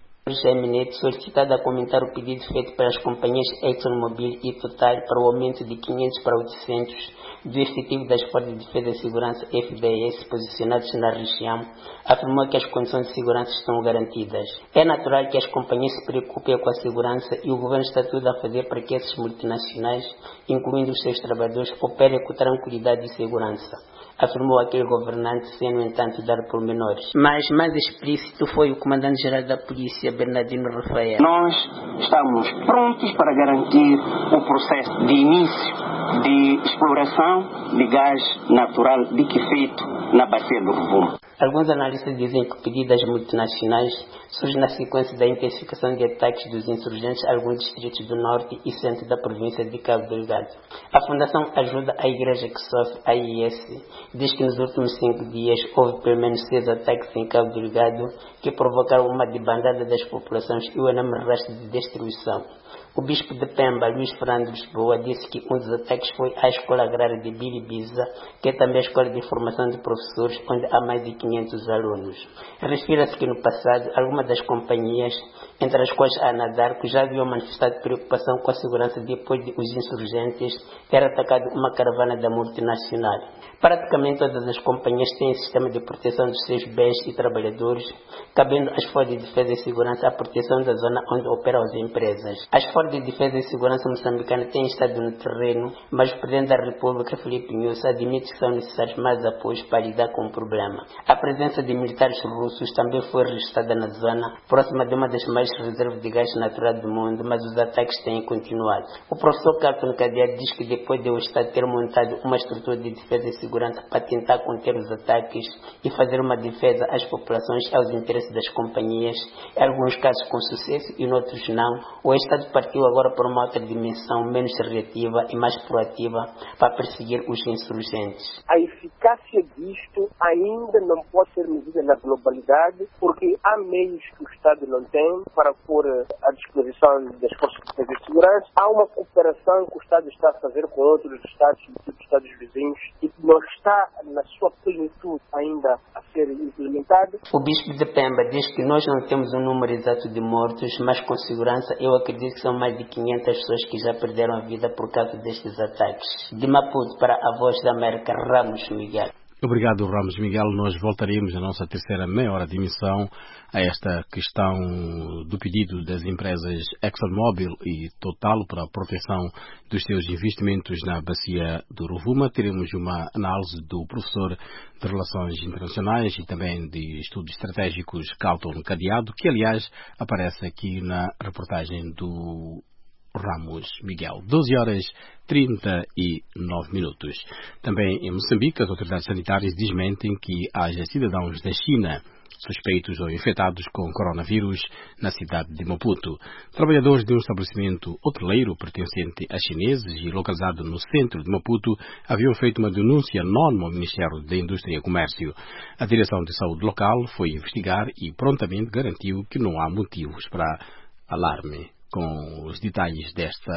O eminente solicitado a comentar o pedido feito pelas companhias ExxonMobil e Total para o aumento de quinhentos para oitocentos do efetivo das Forças de Defesa e Segurança F D S posicionados na região, afirmou que as condições de segurança estão garantidas. É natural que as companhias se preocupem com a segurança e o governo está tudo a fazer para que esses multinacionais, incluindo os seus trabalhadores, operem com tranquilidade e segurança, afirmou aquele governante, sem, no entanto, dar pormenores. Mas mais explícito foi o comandante-geral da Polícia, Bernardino Rafael. Nós estamos prontos para garantir o processo de início de exploração de gás natural liquefeito na bacia do Rovuma. Alguns analistas dizem que o pedido das multinacionais surge na sequência da intensificação de ataques dos insurgentes a alguns distritos do norte e centro da província de Cabo Delgado. A Fundação Ajuda à Igreja que Sofre, A I S, diz que nos últimos cinco dias houve pelo menos seis ataques em Cabo Delgado que provocaram uma debandada das populações e um enorme rastro de destruição. O bispo de Pemba, Luís Fernando Lisboa, disse que um dos ataques foi à Escola Agrária de Bilibiza, que é também a Escola de Formação de Professores, onde há mais de quinhentos alunos. Refira-se que no passado, algumas das companhias, entre as quais a Anadarko, já haviam manifestado preocupação com a segurança depois de os insurgentes terem atacado uma caravana da multinacional. Praticamente todas as companhias têm sistema de proteção dos seus bens e trabalhadores, cabendo às Forças de Defesa e Segurança a proteção da zona onde operam as empresas. As Forças de Defesa e Segurança moçambicanas têm estado no terreno, mas o Presidente da República, Filipe Nyusi, admite que são necessários mais apoios para lidar com o problema. A presença de militares russos também foi registrada na zona, próxima de uma das maiores reservas de gás natural do mundo, mas os ataques têm continuado. O professor Carlton Cadeado diz que depois de o Estado ter montado uma estrutura de defesa e segurança para tentar conter os ataques e fazer uma defesa às populações e aos interesses das companhias, em alguns casos com sucesso e em outros não, o Estado partiu agora para uma outra dimensão menos reativa e mais proativa para perseguir os insurgentes. A eficácia disto ainda não pode ser medida na globalidade, porque há meios que o Estado não tem para pôr à disposição das forças de defesa e segurança. Há uma cooperação que o Estado está a fazer com outros Estados e outros Estados vizinhos e que não está na sua plenitude ainda a ser implementado. O bispo de Pemba diz que nós não temos um número exato de mortos, mas com segurança eu acredito que são mais de quinhentas pessoas que já perderam a vida por causa destes ataques. De Maputo para a Voz da América, Ramos Miguel. Obrigado, Ramos Miguel. Nós voltaremos na nossa terceira meia hora de emissão a esta questão do pedido das empresas ExxonMobil e Total para a proteção dos seus investimentos na bacia do Rovuma. Teremos uma análise do professor de Relações Internacionais e também de Estudos Estratégicos, Carlton Cadeado, que, aliás, aparece aqui na reportagem do Ramos Miguel. doze horas e trinta e nove minutos. Também em Moçambique, as autoridades sanitárias desmentem que haja cidadãos da China suspeitos ou infectados com coronavírus na cidade de Maputo. Trabalhadores de um estabelecimento hoteleiro pertencente a chineses e localizado no centro de Maputo haviam feito uma denúncia anónima ao Ministério da Indústria e Comércio. A Direção de Saúde local foi investigar e prontamente garantiu que não há motivos para alarme. Com os detalhes desta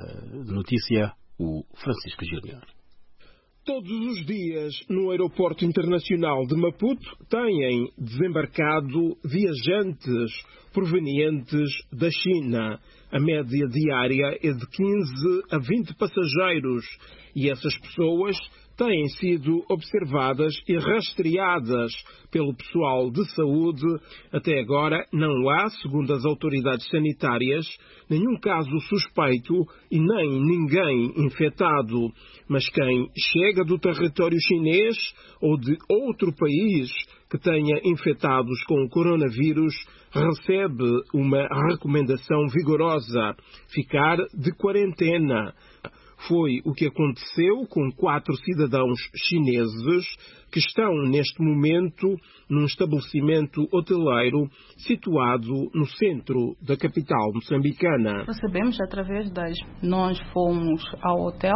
notícia, o Francisco Júnior. Todos os dias, no aeroporto internacional de Maputo, têm desembarcado viajantes provenientes da China. a média diária é de quinze a vinte passageiros e essas pessoas têm sido observadas e rastreadas pelo pessoal de saúde. Até agora não há, segundo as autoridades sanitárias, nenhum caso suspeito e nem ninguém infectado. Mas quem chega do território chinês ou de outro país que tenha infectados com o coronavírus recebe uma recomendação vigorosa: ficar de quarentena. Foi o que aconteceu com quatro cidadãos chineses que estão neste momento num estabelecimento hoteleiro situado no centro da capital moçambicana. Recebemos através das... Nós fomos ao hotel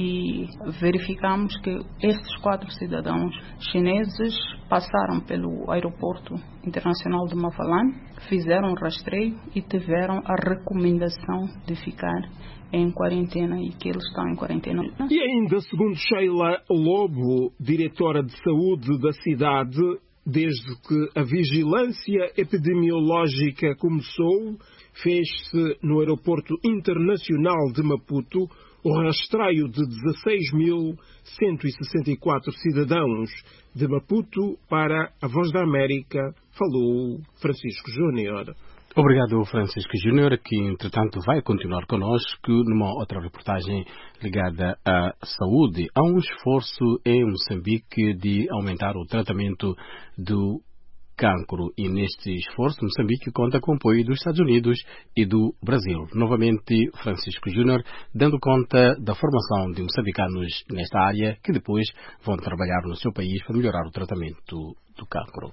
e verificamos que estes quatro cidadãos chineses passaram pelo aeroporto internacional de Mavalan, fizeram um rastreio e tiveram a recomendação de ficar em quarentena e que eles estão em quarentena. E ainda, segundo Sheila Lobo, diretora de saúde da cidade, desde que a vigilância epidemiológica começou, fez-se no aeroporto internacional de Maputo o rastreio de dezasseis mil cento e sessenta e quatro cidadãos. De Maputo para a Voz da América, falou Francisco Júnior. Obrigado, Francisco Júnior, que entretanto vai continuar conosco numa outra reportagem ligada à saúde. Há um esforço em Moçambique de aumentar o tratamento do cancro e neste esforço Moçambique conta com o apoio dos Estados Unidos e do Brasil. Novamente, Francisco Júnior, dando conta da formação de moçambicanos nesta área que depois vão trabalhar no seu país para melhorar o tratamento do cancro.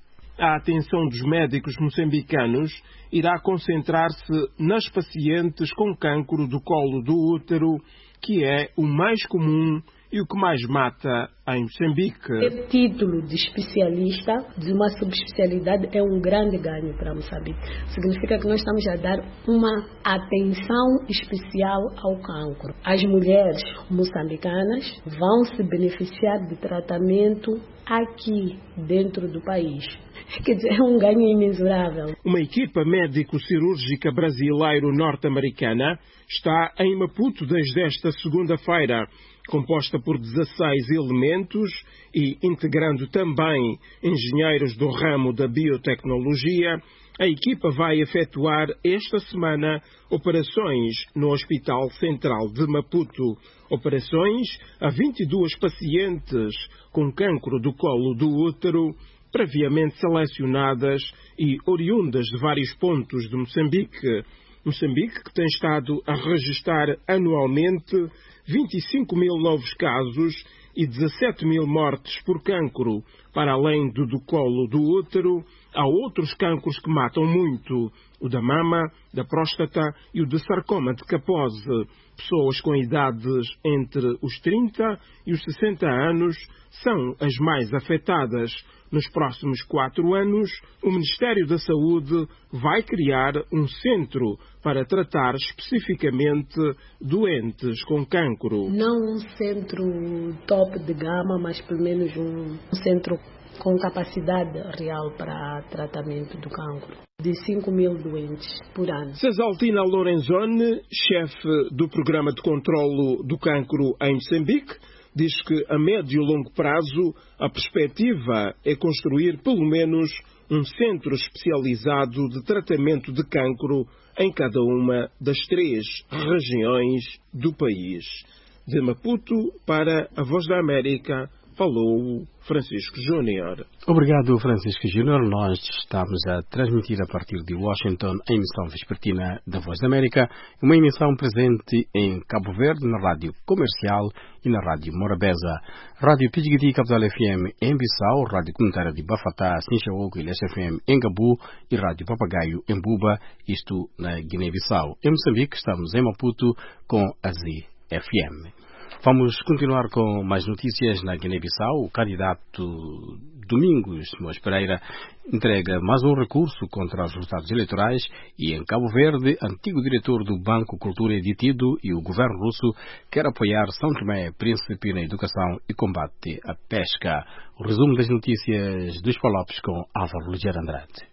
A atenção dos médicos moçambicanos irá concentrar-se nas pacientes com cancro do colo do útero, que é o mais comum e o que mais mata em Moçambique. O título de especialista de uma subespecialidade é um grande ganho para Moçambique. Significa que nós estamos a dar uma atenção especial ao cancro. As mulheres moçambicanas vão se beneficiar de tratamento aqui dentro do país. Quer dizer, é um ganho imensurável. Uma equipa médico-cirúrgica brasileiro-norte-americana está em Maputo desde esta segunda-feira, composta por dezasseis elementos e integrando também engenheiros do ramo da biotecnologia. A equipa vai efetuar esta semana operações no Hospital Central de Maputo. Operações a vinte e duas pacientes com cancro do colo do útero, previamente selecionadas e oriundas de vários pontos de Moçambique. Moçambique, que tem estado a registrar anualmente vinte e cinco mil novos casos e dezassete mil mortes por cancro. Para além do do colo do útero, há outros cancros que matam muito: o da mama, da próstata e o de sarcoma de Kaposi. Pessoas com idades entre os trinta e os sessenta anos são as mais afetadas. Nos próximos quatro anos, o Ministério da Saúde vai criar um centro para tratar especificamente doentes com cancro. Não um centro top de gama, mas pelo menos um centro com capacidade real para tratamento do cancro. De cinco mil doentes por ano. Cesaltina Lorenzoni, chefe do Programa de Controlo do Cancro em Moçambique, diz que a médio e longo prazo a perspectiva é construir pelo menos um centro especializado de tratamento de cancro em cada uma das três regiões do país. De Maputo para a Voz da América, falou Francisco Júnior. Obrigado, Francisco Júnior. Nós estamos a transmitir a partir de Washington a emissão vespertina da Voz da América, uma emissão presente em Cabo Verde, na Rádio Comercial e na Rádio Morabeza, Rádio Pidgidi Capital F M em Bissau, Rádio Comunitária de Bafatá, Sinchaoco e Leste F M em Gabu e Rádio Papagaio em Buba, isto na Guiné-Bissau. Em Moçambique estamos em Maputo com a Z F M. Vamos continuar com mais notícias na Guiné-Bissau. O candidato Domingos Mois Pereira entrega mais um recurso contra os resultados eleitorais e em Cabo Verde, antigo diretor do Banco Cultura é detido e o governo russo quer apoiar São Tomé Príncipe na educação e combate à pesca. O resumo das notícias dos Palopes com Álvaro Ligeiro Andrade.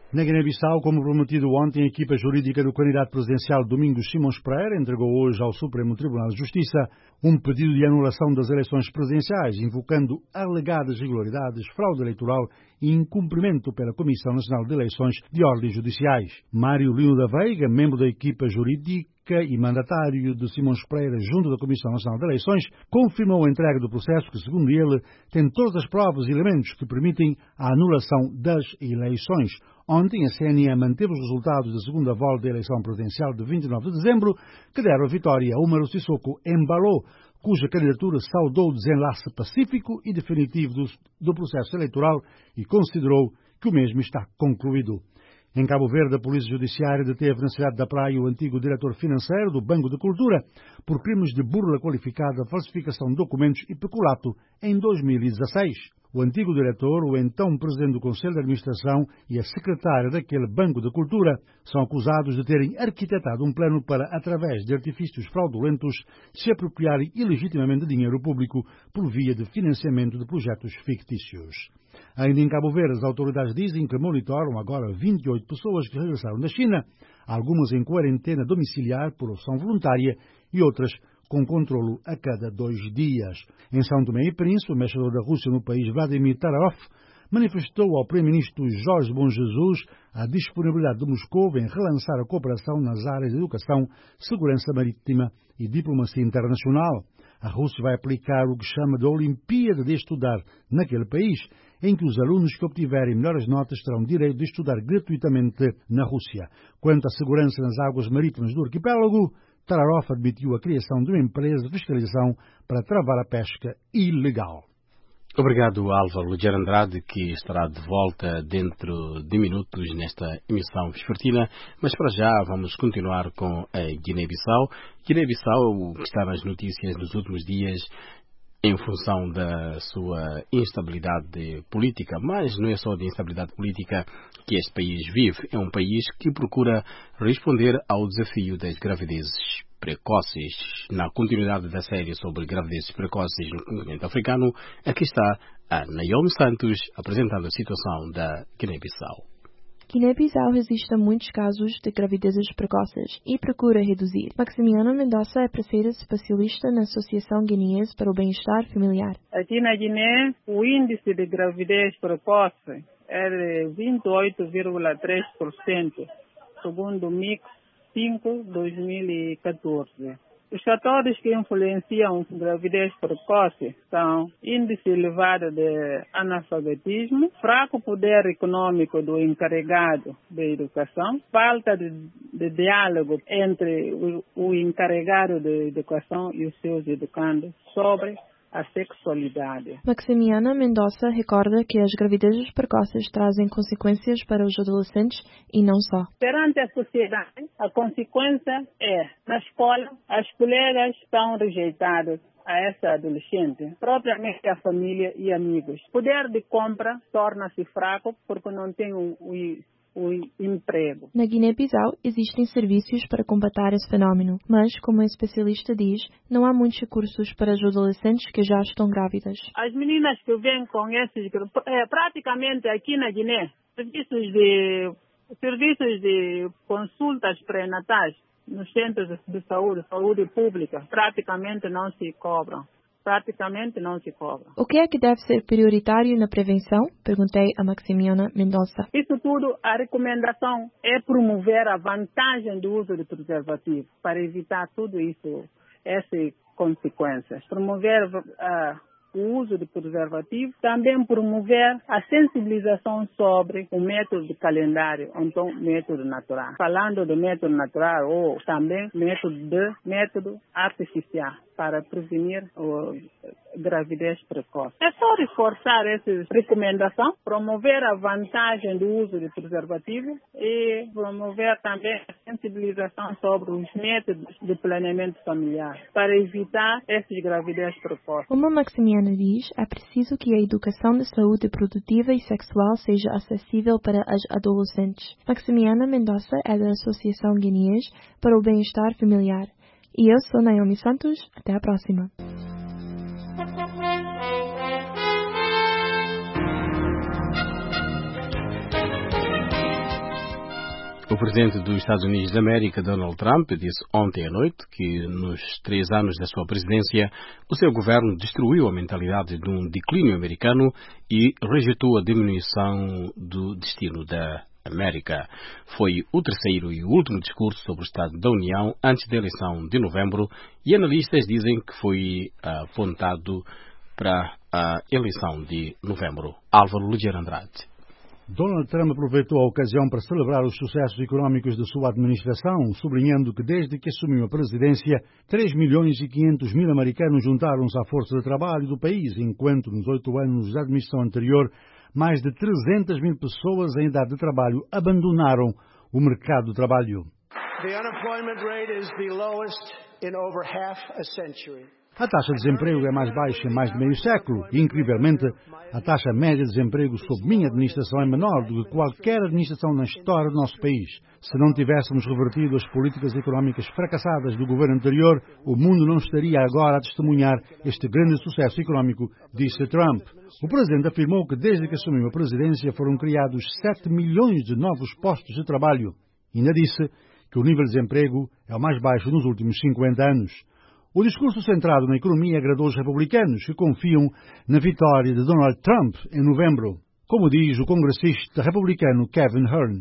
Na Guiné-Bissau, como prometido ontem, a equipa jurídica do candidato presidencial Domingos Simões Pereira entregou hoje ao Supremo Tribunal de Justiça um pedido de anulação das eleições presidenciais, invocando alegadas irregularidades, fraude eleitoral e incumprimento pela Comissão Nacional de Eleições de Ordens Judiciais. Mário Lino da Veiga, membro da equipa jurídica e mandatário de Simões Pereira junto da Comissão Nacional de Eleições, confirmou a entrega do processo que, segundo ele, tem todas as provas e elementos que permitem a anulação das eleições. Ontem, a C N E manteve os resultados da segunda volta da eleição presidencial de vinte e nove de dezembro, que deram a vitória a Umaru Sissoko Embalo, cuja candidatura saudou o desenlace pacífico e definitivo do, do processo eleitoral e considerou que o mesmo está concluído. Em Cabo Verde, a Polícia Judiciária deteve na cidade da Praia o antigo diretor financeiro do Banco de Cultura por crimes de burla qualificada, falsificação de documentos e peculato em dois mil e dezasseis. O antigo diretor, o então presidente do Conselho de Administração e a secretária daquele Banco de Cultura são acusados de terem arquitetado um plano para, através de artifícios fraudulentos, se apropriarem ilegitimamente de dinheiro público por via de financiamento de projetos fictícios. Ainda em Cabo Verde, as autoridades dizem que monitoram agora vinte e oito pessoas que regressaram da China, algumas em quarentena domiciliar por opção voluntária e outras com controlo a cada dois dias. Em São Tomé e Príncipe, o embaixador da Rússia no país, Vladimir Tararov, manifestou ao primeiro-ministro Jorge Bom Jesus a disponibilidade de Moscou em relançar a cooperação nas áreas de educação, segurança marítima e diplomacia internacional. A Rússia vai aplicar o que chama de Olimpíada de Estudar naquele país, em que os alunos que obtiverem melhores notas terão direito de estudar gratuitamente na Rússia. Quanto à segurança nas águas marítimas do arquipélago, Tararov admitiu a criação de uma empresa de fiscalização para travar a pesca ilegal. Obrigado, Álvaro Ligeiro Andrade, que estará de volta dentro de minutos nesta emissão vespertina. Mas para já vamos continuar com a Guiné-Bissau. Guiné-Bissau, que está nas notícias nos últimos dias, em função da sua instabilidade política, mas não é só de instabilidade política que este país vive. É um país que procura responder ao desafio das gravidezes precoces. Na continuidade da série sobre gravidezes precoces no continente africano, aqui está a Naomi Santos apresentando a situação da Guiné-Bissau. Guiné-Bissau resiste a muitos casos de gravidezes precoces e procura reduzir. Maximiano Mendonça é parceira especialista na Associação Guineense para o Bem-Estar Familiar. Aqui na Guiné, o índice de gravidez precoce é de vinte e oito vírgula três por cento, segundo o M I C cinco dois mil e catorze. Os fatores que influenciam a gravidez precoce são índice elevado de analfabetismo, fraco poder econômico do encarregado da educação, falta de, de diálogo entre o, o encarregado da educação e os seus educandos sobre a sexualidade. Maximiana Mendonça recorda que as gravidezes precoces trazem consequências para os adolescentes e não só. Perante a sociedade, a consequência é, na escola, as colegas são rejeitadas a essa adolescente, propriamente a família e amigos. O poder de compra torna-se fraco porque não tem o, o o emprego. Na Guiné-Bissau existem serviços para combater esse fenómeno, mas, como a especialista diz, não há muitos recursos para as adolescentes que já estão grávidas. As meninas que vêm com esses grupos, é, praticamente aqui na Guiné, serviços de, serviços de consultas pré-natais nos centros de saúde, saúde pública, praticamente não se cobram. Praticamente não se cobra. O que é que deve ser prioritário na prevenção? Perguntei a Maximiana Mendonça. Isso tudo, a recomendação é promover a vantagem do uso de preservativo para evitar tudo isso, essas consequências. Promover uh, o uso de preservativo, também promover a sensibilização sobre o método de calendário, então método natural. Falando do método natural ou também método de método artificial, para prevenir a gravidez precoce. É só reforçar essa recomendação, promover a vantagem do uso de preservativo e promover também a sensibilização sobre os métodos de planeamento familiar, para evitar essas gravidez precoces. Como Maximiana diz, é preciso que a educação de saúde reprodutiva e sexual seja acessível para as adolescentes. Maximiana Mendonça é da Associação Guineense para o Bem-Estar Familiar. E eu sou Naomi Santos. Até a próxima. O presidente dos Estados Unidos da América, Donald Trump, disse ontem à noite que nos três anos da sua presidência, o seu governo destruiu a mentalidade de um declínio americano e rejeitou a diminuição do destino da América. Foi o terceiro e último discurso sobre o Estado da União antes da eleição de novembro e analistas dizem que foi apontado para a eleição de novembro. Álvaro Ligeiro Andrade. Donald Trump aproveitou a ocasião para celebrar os sucessos económicos de sua administração, sublinhando que desde que assumiu a presidência, três milhões e quinhentos mil americanos juntaram-se à força de trabalho do país, enquanto nos oito anos da administração anterior, mais de trezentas mil pessoas em idade de trabalho abandonaram o mercado de trabalho. The unemployment rate is the lowest in over half a century. A taxa de desemprego é mais baixa em mais de meio século e, incrivelmente, a taxa média de desemprego sob minha administração é menor do que qualquer administração na história do nosso país. Se não tivéssemos revertido as políticas económicas fracassadas do governo anterior, o mundo não estaria agora a testemunhar este grande sucesso económico, disse Trump. O presidente afirmou que desde que assumiu a presidência foram criados sete milhões de novos postos de trabalho. Ainda disse que o nível de desemprego é o mais baixo nos últimos cinquenta anos. O discurso centrado na economia agradou os republicanos, que confiam na vitória de Donald Trump em novembro, como diz o congressista republicano Kevin Hern.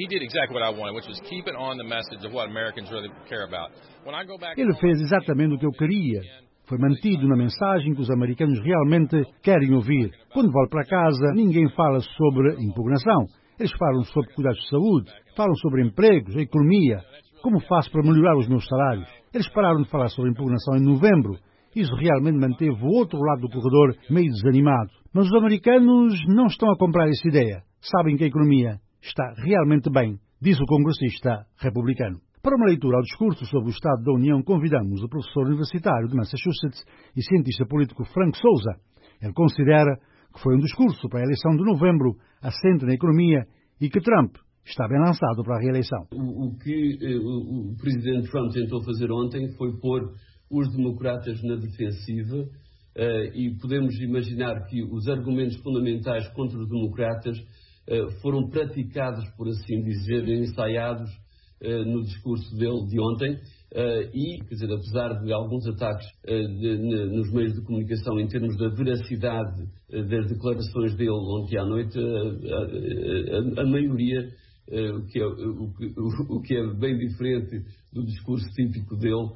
Ele fez exatamente o que eu queria. Foi mantido na mensagem que os americanos realmente querem ouvir. Quando volto para casa, ninguém fala sobre impugnação. Eles falam sobre cuidados de saúde, falam sobre empregos, a economia. Como faço para melhorar os meus salários? Eles pararam de falar sobre impugnação em novembro. Isso realmente manteve o outro lado do corredor meio desanimado. Mas os americanos não estão a comprar essa ideia. Sabem que a economia está realmente bem, diz o congressista republicano. Para uma leitura ao discurso sobre o Estado da União, convidamos o professor universitário de Massachusetts e cientista político Frank Souza. Ele considera que foi um discurso para a eleição de novembro assente na economia e que Trump está bem lançado para a reeleição. O, o que eh, o, o presidente Trump tentou fazer ontem foi pôr os democratas na defensiva eh, e podemos imaginar que os argumentos fundamentais contra os democratas eh, foram praticados, por assim dizer, ensaiados eh, no discurso dele de ontem eh, e, quer dizer, apesar de alguns ataques eh, de, de, nos meios de comunicação em termos da veracidade eh, das declarações dele ontem à noite, a, a, a, a maioria Uh, o, que é, o, o, o que é bem diferente do discurso típico dele, uh,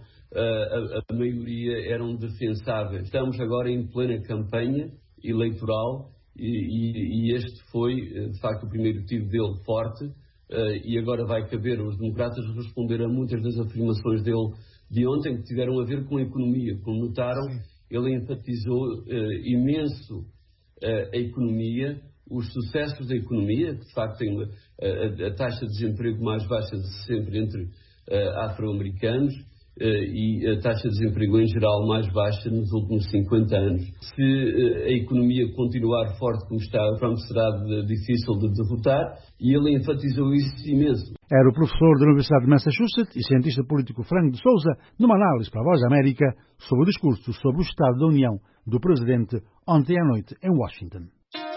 a, a maioria eram defensáveis. Estamos agora em plena campanha eleitoral e, e, e este foi, de facto, o primeiro tiro dele forte uh, e agora vai caber aos democratas responder a muitas das afirmações dele de ontem que tiveram a ver com a economia. Como notaram, ele enfatizou uh, imenso uh, a economia, os sucessos da economia, que de facto tem uma, a, a taxa de desemprego mais baixa de sempre entre uh, afro-americanos uh, e a taxa de desemprego em geral mais baixa nos últimos cinquenta anos. Se uh, a economia continuar forte como está, Trump será de, difícil de derrotar e ele enfatizou isso imenso. Era o professor da Universidade de Massachusetts e cientista político Frank de Souza numa análise para a Voz da América sobre o discurso sobre o Estado da União do presidente ontem à noite em Washington.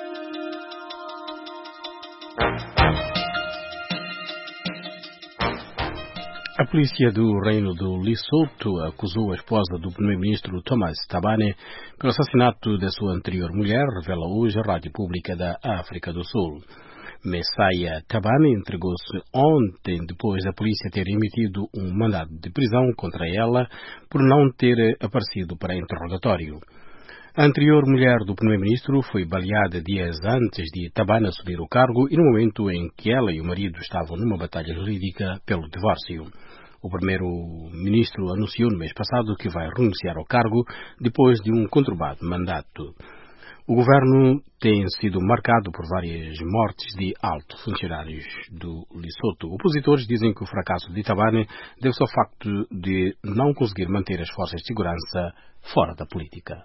A polícia do Reino do Lesotho acusou a esposa do primeiro-ministro Thomas Thabane pelo assassinato da sua anterior mulher, revela hoje a Rádio Pública da África do Sul. Messiah Thabane entregou-se ontem depois da polícia ter emitido um mandado de prisão contra ela por não ter aparecido para interrogatório. A anterior mulher do primeiro-ministro foi baleada dias antes de Thabane assumir o cargo e no momento em que ela e o marido estavam numa batalha jurídica pelo divórcio. O primeiro-ministro anunciou no mês passado que vai renunciar ao cargo depois de um conturbado mandato. O governo tem sido marcado por várias mortes de altos funcionários do Lesotho. Opositores dizem que o fracasso de Thabane deve-se ao facto de não conseguir manter as forças de segurança fora da política.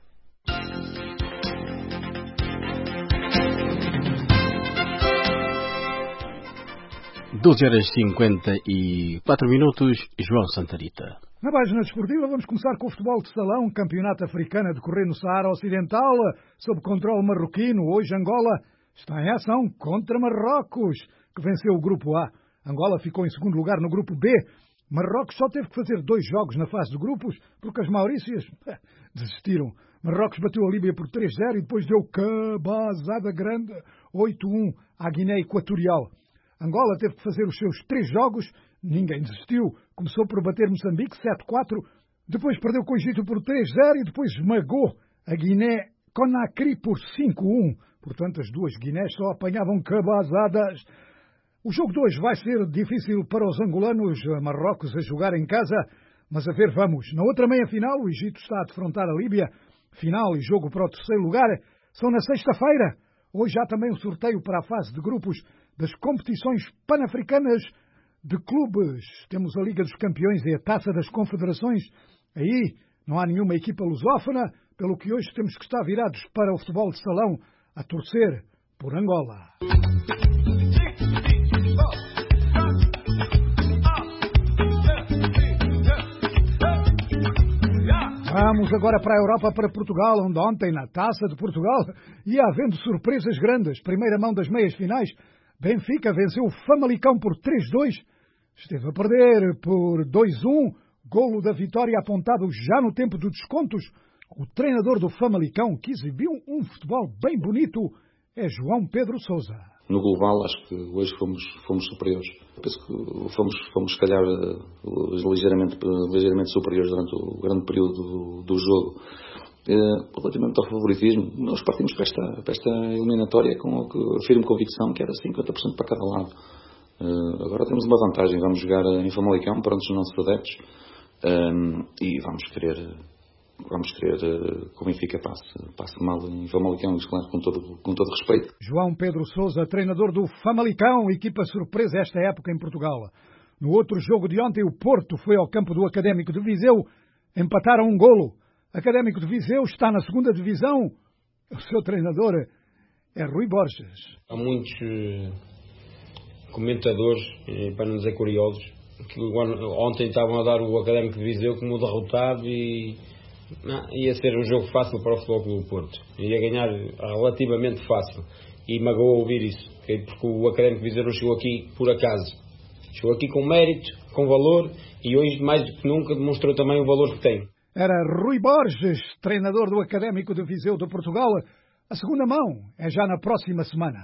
doze horas e cinquenta e quatro minutos, João Santarita. Na página desportiva vamos começar com o futebol de salão, campeonato africano a decorrer no Saara Ocidental, sob controle marroquino. Hoje Angola está em ação contra Marrocos, que venceu o Grupo A. Angola ficou em segundo lugar no grupo B. Marrocos só teve que fazer dois jogos na fase de grupos, porque as Maurícias desistiram. Marrocos bateu a Líbia por três a zero e depois deu cabazada grande oito a um à Guiné Equatorial. Angola teve que fazer os seus três jogos, ninguém desistiu. Começou por bater Moçambique sete a quatro, depois perdeu com o Egito por três a zero e depois esmagou a Guiné Conakry por cinco a um. Portanto, as duas Guinés só apanhavam cabazadas. O jogo de hoje vai ser difícil para os angolanos, Marrocos a jogar em casa, mas a ver vamos. Na outra meia-final, o Egito está a defrontar a Líbia. Final e jogo para o terceiro lugar são na sexta-feira. Hoje há também o sorteio para a fase de grupos das competições pan-africanas de clubes. Temos a Liga dos Campeões e a Taça das Confederações. Aí não há nenhuma equipa lusófona, pelo que hoje temos que estar virados para o futebol de salão, a torcer por Angola. Vamos agora para a Europa, para Portugal, onde ontem, na Taça de Portugal, ia havendo surpresas grandes. Primeira mão das meias finais, Benfica venceu o Famalicão por três a dois. Esteve a perder por dois a um. Golo da vitória apontado já no tempo dos descontos. O treinador do Famalicão, que exibiu um futebol bem bonito, é João Pedro Sousa. No global, acho que hoje fomos, fomos superiores. Penso que fomos, fomos se calhar, ligeiramente, ligeiramente superiores durante o grande período do, do jogo. Eh, relativamente ao favoritismo, nós partimos para esta, para esta eliminatória com a firme convicção que era cinquenta por cento para cada lado. Eh, agora temos uma vantagem, vamos jogar em Famalicão para os nossos adeptos eh, e vamos querer... Vamos querer que o Benfica passe, passe mal em Famalicão, claro, com todo, com todo respeito. João Pedro Sousa, treinador do Famalicão, equipa surpresa esta época em Portugal. No outro jogo de ontem, o Porto foi ao campo do Académico de Viseu, empataram um golo. Académico de Viseu está na segunda divisão. O seu treinador é Rui Borges. Há muitos comentadores, para não dizer curiosos, que ontem estavam a dar o Académico de Viseu como derrotado e... Não, ia ser um jogo fácil para o Futebol Clube do Porto. Ia ganhar relativamente fácil. E magoou ouvir isso. Porque o Académico de Viseu não chegou aqui por acaso. Chegou aqui com mérito, com valor. E hoje, mais do que nunca, demonstrou também o valor que tem. Era Rui Borges, treinador do Académico de Viseu de Portugal. A segunda mão é já na próxima semana.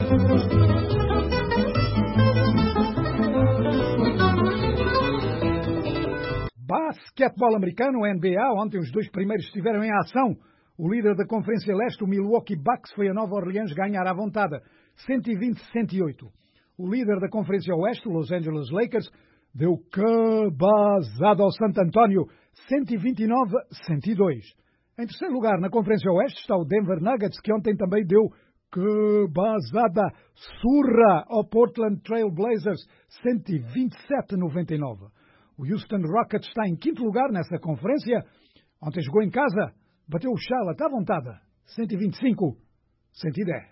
Basquetebol americano, N B A, ontem os dois primeiros estiveram em ação. O líder da Conferência Leste, o Milwaukee Bucks, foi a Nova Orleans ganhar à vontade, cento e vinte a cento e oito. O líder da Conferência Oeste, o Los Angeles Lakers, deu cabazada ao Santo António, cento e vinte e nove a cento e dois. Em terceiro lugar, na Conferência Oeste, está o Denver Nuggets, que ontem também deu cabazada, surra ao Portland Trail Blazers, cento e vinte e sete a noventa e nove. O Houston Rockets está em quinto lugar nessa conferência. Ontem jogou em casa, bateu o Charlotte à vontade, cento e vinte e cinco a cento e dez.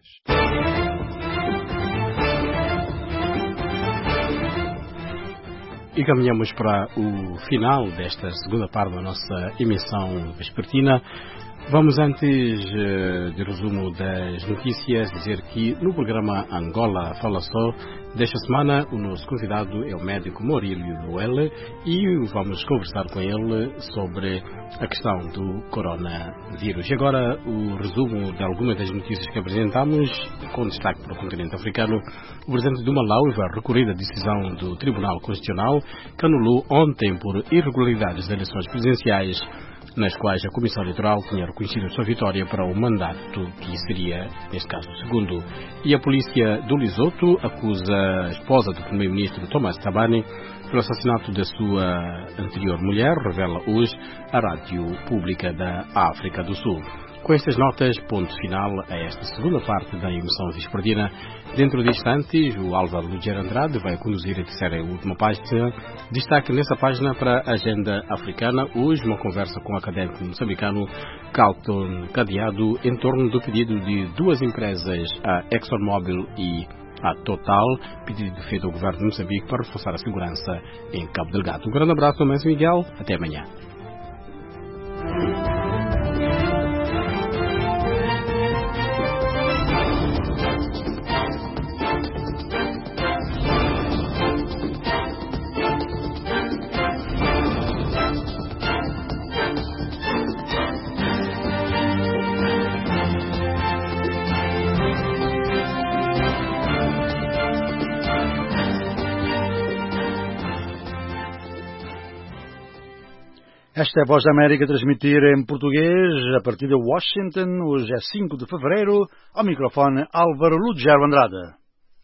E caminhamos para o final desta segunda parte da nossa emissão vespertina. Vamos, antes de resumo das notícias, dizer que no programa Angola Fala Só desta semana o nosso convidado é o médico Maurílio Luele e vamos conversar com ele sobre a questão do coronavírus. E agora o resumo de algumas das notícias que apresentamos, com destaque para o continente africano. O presidente do Malawi vai recorrer à decisão do Tribunal Constitucional que anulou ontem por irregularidades das eleições presidenciais, nas quais a Comissão Eleitoral tinha reconhecido a sua vitória para o mandato, que seria, neste caso, o segundo. E a polícia do Lesoto acusa a esposa do primeiro-ministro Thomas Thabane pelo assassinato da sua anterior mulher, revela hoje a Rádio Pública da África do Sul. Com estas notas, ponto final a esta segunda parte da emissão vespertina. Dentro de instantes, o Álvaro Lugero Andrade vai conduzir a terceira e última página. Destaque nessa página para a agenda africana. Hoje, uma conversa com o académico moçambicano Carlton Cadeado em torno do pedido de duas empresas, a ExxonMobil e a Total, pedido feito ao governo de Moçambique para reforçar a segurança em Cabo Delgado. Um grande abraço do Manso Miguel. Até amanhã. Esta é a Voz da América, transmitir em português a partir de Washington. Hoje é cinco de fevereiro. Ao microfone, Álvaro Lugero Andrade.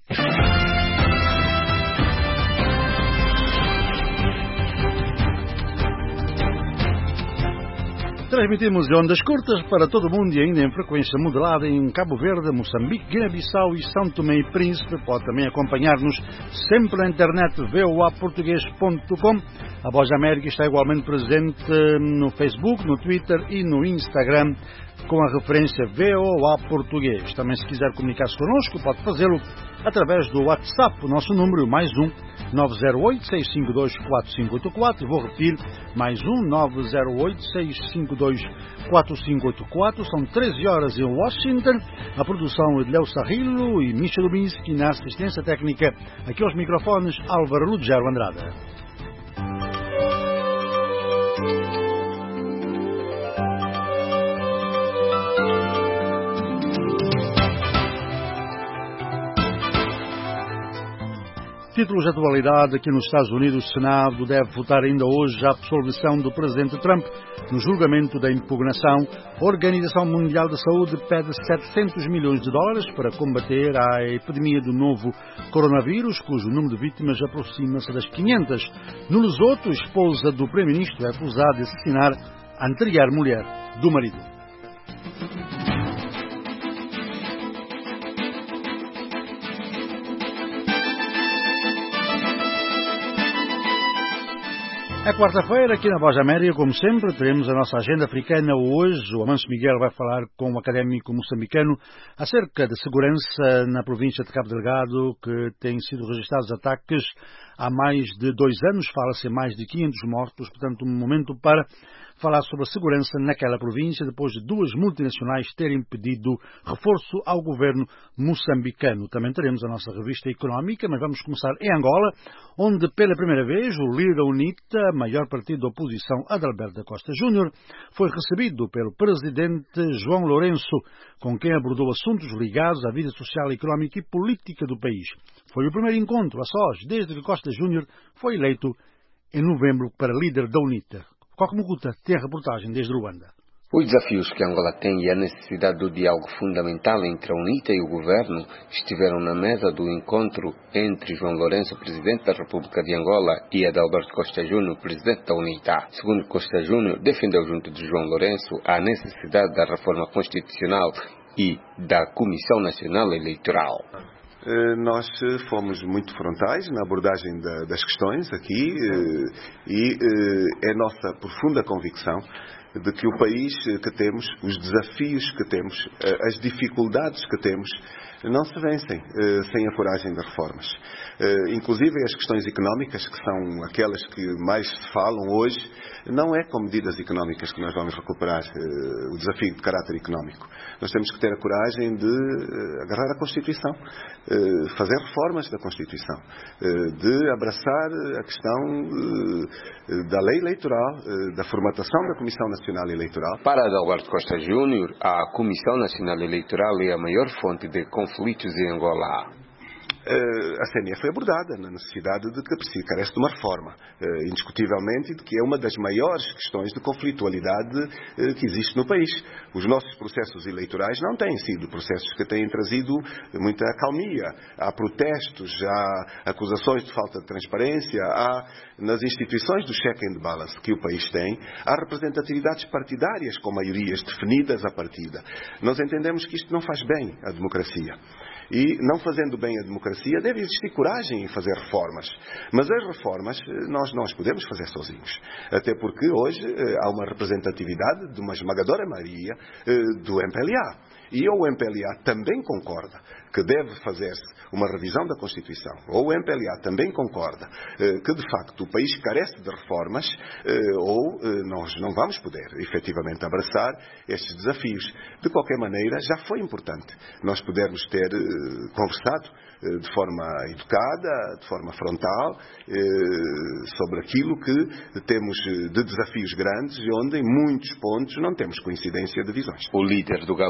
Transmitimos em ondas curtas para todo o mundo e ainda em frequência modulada em Cabo Verde, Moçambique, Guiné-Bissau e São Tomé e Príncipe. Pode também acompanhar-nos sempre na internet v o a português ponto com. A Voz da América está igualmente presente no Facebook, no Twitter e no Instagram com a referência V O A Português. Também, se quiser comunicar-se connosco, pode fazê-lo através do WhatsApp. O nosso número mais um nove zero oito, seis cinco dois, quatro cinco oito quatro. Vou repetir, mais um nove zero oito, seis cinco dois, quatro cinco oito quatro. São treze horas em Washington. A produção é de Léo Sarrilo e Michel Lubinsky. Na assistência técnica, aqui aos microfones, Álvaro Lugero Andrade. Títulos de atualidade. Aqui nos Estados Unidos, o Senado deve votar ainda hoje a absolvição do presidente Trump no julgamento da impugnação. A Organização Mundial da Saúde pede setecentos milhões de dólares para combater a epidemia do novo coronavírus, cujo número de vítimas aproxima-se das quinhentas. No Lesoto, a esposa do primeiro-ministro é acusada de assassinar a anterior mulher do marido. É quarta-feira, aqui na Voz da América, como sempre, teremos a nossa agenda africana. Hoje, o Amancio Miguel vai falar com um académico moçambicano acerca da segurança na província de Cabo Delgado, que têm sido registrados ataques há mais de dois anos. Fala-se em mais de quinhentos mortos, portanto, um momento para falar sobre a segurança naquela província, depois de duas multinacionais terem pedido reforço ao governo moçambicano. Também teremos a nossa revista económica, mas vamos começar em Angola, onde pela primeira vez o líder UNITA, maior partido da oposição, Adalberto da Costa Júnior, foi recebido pelo presidente João Lourenço, com quem abordou assuntos ligados à vida social, económica e política do país. Foi o primeiro encontro a sós desde que Costa Júnior foi eleito em novembro para líder da UNITA. Kokemukuta tem a reportagem desde Luanda. Os desafios que Angola tem e a necessidade do diálogo fundamental entre a UNITA e o governo estiveram na mesa do encontro entre João Lourenço, presidente da República de Angola, e Adalberto Costa Júnior, presidente da UNITA. Segundo Costa Júnior, defendeu junto de João Lourenço a necessidade da reforma constitucional e da Comissão Nacional Eleitoral. Nós fomos muito frontais na abordagem da, das questões aqui e é nossa profunda convicção de que o país que temos, os desafios que temos, as dificuldades que temos, não se vencem sem a coragem de reformas. Inclusive as questões económicas, que são aquelas que mais se falam hoje, não é com medidas económicas que nós vamos recuperar o desafio de caráter económico. Nós temos que ter a coragem de agarrar a Constituição, fazer reformas da Constituição, de abraçar a questão da lei eleitoral, da formatação da Comissão Nacional Eleitoral. Para Adalberto Costa Júnior, a Comissão Nacional Eleitoral é a maior fonte de conflitos em Angola. A C N E foi abordada na necessidade de que carece de uma reforma, indiscutivelmente, de que é uma das maiores questões de conflitualidade que existe no país. Os nossos processos eleitorais não têm sido processos que têm trazido muita acalmia. Há protestos, há acusações de falta de transparência, há nas instituições do check and balance que o país tem, há representatividades partidárias com maiorias definidas à partida. Nós entendemos que isto não faz bem à democracia. E, não fazendo bem a democracia, deve existir coragem em fazer reformas. Mas as reformas nós não as podemos fazer sozinhos. Até porque hoje há uma representatividade de uma esmagadora maioria do M P L A. E ou o M P L A também concorda que deve fazer-se uma revisão da Constituição, ou o M P L A também concorda que, de facto, o país carece de reformas, ou nós não vamos poder, efetivamente, abraçar estes desafios. De qualquer maneira, já foi importante nós podermos ter conversado de forma educada, de forma frontal, sobre aquilo que temos de desafios grandes e onde, em muitos pontos, não temos coincidência de visões. O líder do Galo Negro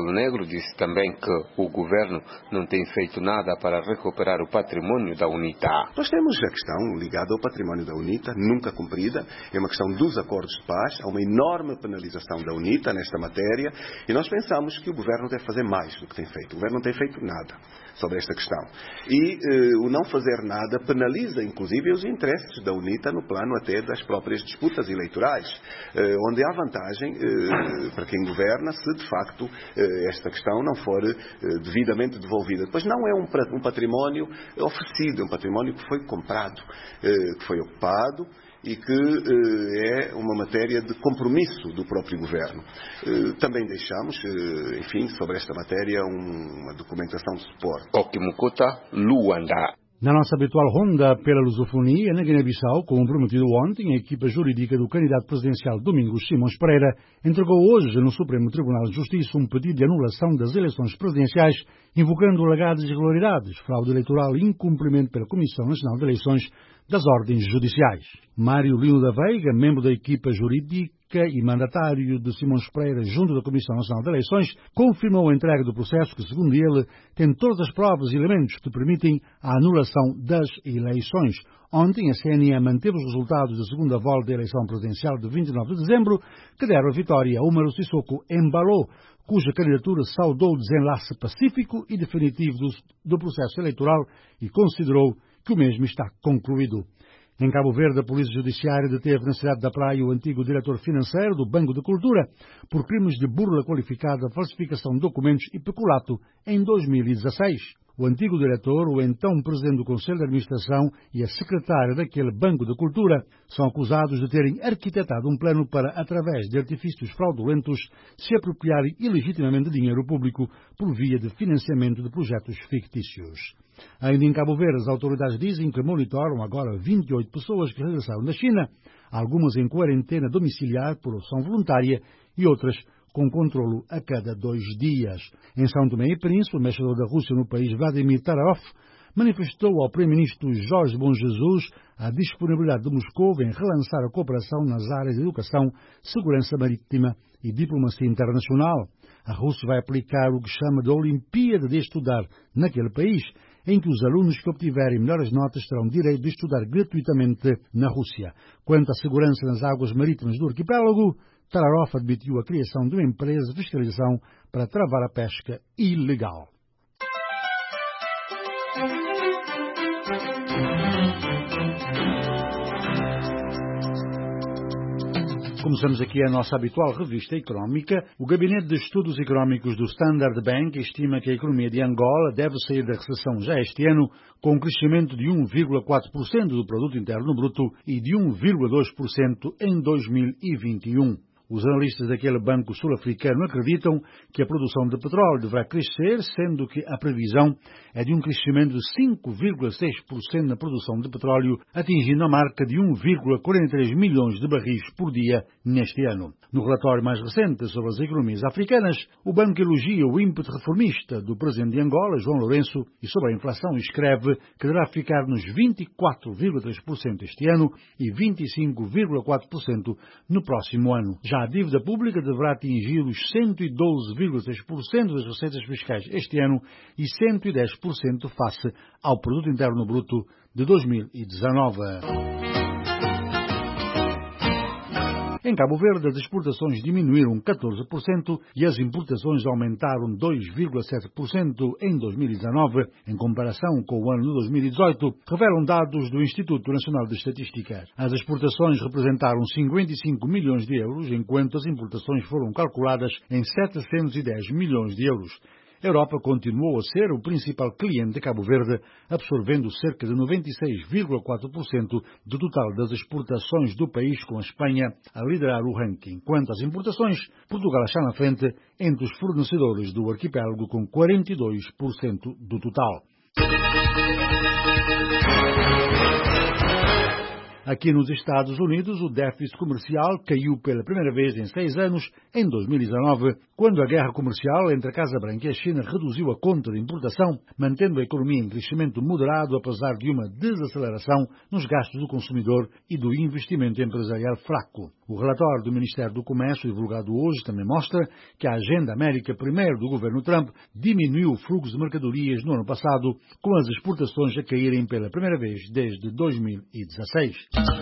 disse também que o governo não tem feito nada para recuperar o patrimônio da UNITA. Nós temos a questão ligada ao património da UNITA, nunca cumprida, é uma questão dos acordos de paz, há uma enorme penalização da UNITA nesta matéria e nós pensamos que o governo deve fazer mais do que tem feito. O governo não tem feito nada sobre esta questão. E eh, o não fazer nada penaliza, inclusive, os interesses da UNITA no plano até das próprias disputas eleitorais, eh, onde há vantagem eh, para quem governa se, de facto, eh, esta questão não for eh, devidamente devolvida. Depois não é um, um património oferecido, é um património que foi comprado, eh, que foi ocupado, e que eh, é uma matéria de compromisso do próprio governo. Eh, também deixamos, eh, enfim, sobre esta matéria um, uma documentação de suporte. Okimukuta, Luanda. Na nossa habitual ronda pela lusofonia, na Guiné-Bissau, como prometido ontem, a equipa jurídica do candidato presidencial Domingos Simões Pereira entregou hoje no Supremo Tribunal de Justiça um pedido de anulação das eleições presidenciais, invocando alegadas irregularidades, fraude eleitoral e incumprimento pela Comissão Nacional de Eleições das ordens judiciais. Mário Lino da Veiga, membro da equipa jurídica e mandatário de Simões Pereira junto da Comissão Nacional de Eleições, confirmou a entrega do processo que, segundo ele, tem todas as provas e elementos que permitem a anulação das eleições. Ontem, a C N E manteve os resultados da segunda volta da eleição presidencial de vinte e nove de dezembro, que deram a vitória a Umaru Sissoko Embalo, cuja candidatura saudou o desenlace pacífico e definitivo do, do processo eleitoral e considerou que o mesmo está concluído. Em Cabo Verde, a Polícia Judiciária deteve na cidade da Praia o antigo diretor financeiro do Banco de Cultura por crimes de burla qualificada, falsificação de documentos e peculato em dois mil e dezasseis. O antigo diretor, o então presidente do Conselho de Administração e a secretária daquele Banco de Cultura são acusados de terem arquitetado um plano para, através de artifícios fraudulentos, se apropriarem ilegitimamente de dinheiro público por via de financiamento de projetos fictícios. Ainda em Cabo Verde, as autoridades dizem que monitoram agora vinte e oito pessoas que regressaram da China, algumas em quarentena domiciliar por opção voluntária e outras com controlo a cada dois dias. Em São Tomé e Príncipe, o embaixador da Rússia no país, Vladimir Tararov, manifestou ao primeiro-ministro Jorge Bom Jesus a disponibilidade de Moscou em relançar a cooperação nas áreas de educação, segurança marítima e diplomacia internacional. A Rússia vai aplicar o que chama de Olimpíada de Estudar naquele país, em que os alunos que obtiverem melhores notas terão direito de estudar gratuitamente na Rússia. Quanto à segurança nas águas marítimas do arquipélago, Tararov admitiu a criação de uma empresa de fiscalização para travar a pesca ilegal. Começamos aqui a nossa habitual revista económica. O Gabinete de Estudos Económicos do Standard Bank estima que a economia de Angola deve sair da recessão já este ano com um crescimento de um vírgula quatro por cento do produto interno bruto e de um vírgula dois por cento em dois mil e vinte e um. Os analistas daquele banco sul-africano acreditam que a produção de petróleo deverá crescer, sendo que a previsão é de um crescimento de cinco vírgula seis por cento na produção de petróleo, atingindo a marca de um vírgula quarenta e três milhões de barris por dia neste ano. No relatório mais recente sobre as economias africanas, o banco elogia o ímpeto reformista do presidente de Angola, João Lourenço, e sobre a inflação escreve que deverá ficar nos vinte e quatro vírgula três por cento este ano e vinte e cinco vírgula quatro por cento no próximo ano. Já a dívida pública deverá atingir os cento e doze vírgula seis por cento das receitas fiscais este ano e cento e dez por cento face ao produto interno bruto de dois mil e dezanove. Em Cabo Verde, as exportações diminuíram catorze por cento e as importações aumentaram dois vírgula sete por cento em dois mil e dezanove, em comparação com o ano de dois mil e dezoito, revelam dados do Instituto Nacional de Estatística. As exportações representaram cinquenta e cinco milhões de euros, enquanto as importações foram calculadas em setecentos e dez milhões de euros. A Europa continuou a ser o principal cliente de Cabo Verde, absorvendo cerca de noventa e seis vírgula quatro por cento do total das exportações do país, com a Espanha a liderar o ranking. Quanto às importações, Portugal está na frente entre os fornecedores do arquipélago com quarenta e dois por cento do total. Aqui nos Estados Unidos, o déficit comercial caiu pela primeira vez em seis anos, em dois mil e dezanove, quando a guerra comercial entre a Casa Branca e a China reduziu a conta de importação, mantendo a economia em crescimento moderado, apesar de uma desaceleração nos gastos do consumidor e do investimento empresarial fraco. O relatório do Ministério do Comércio, divulgado hoje, também mostra que a Agenda América Primeiro do governo Trump diminuiu o fluxo de mercadorias no ano passado, com as exportações a caírem pela primeira vez desde dois mil e dezasseis.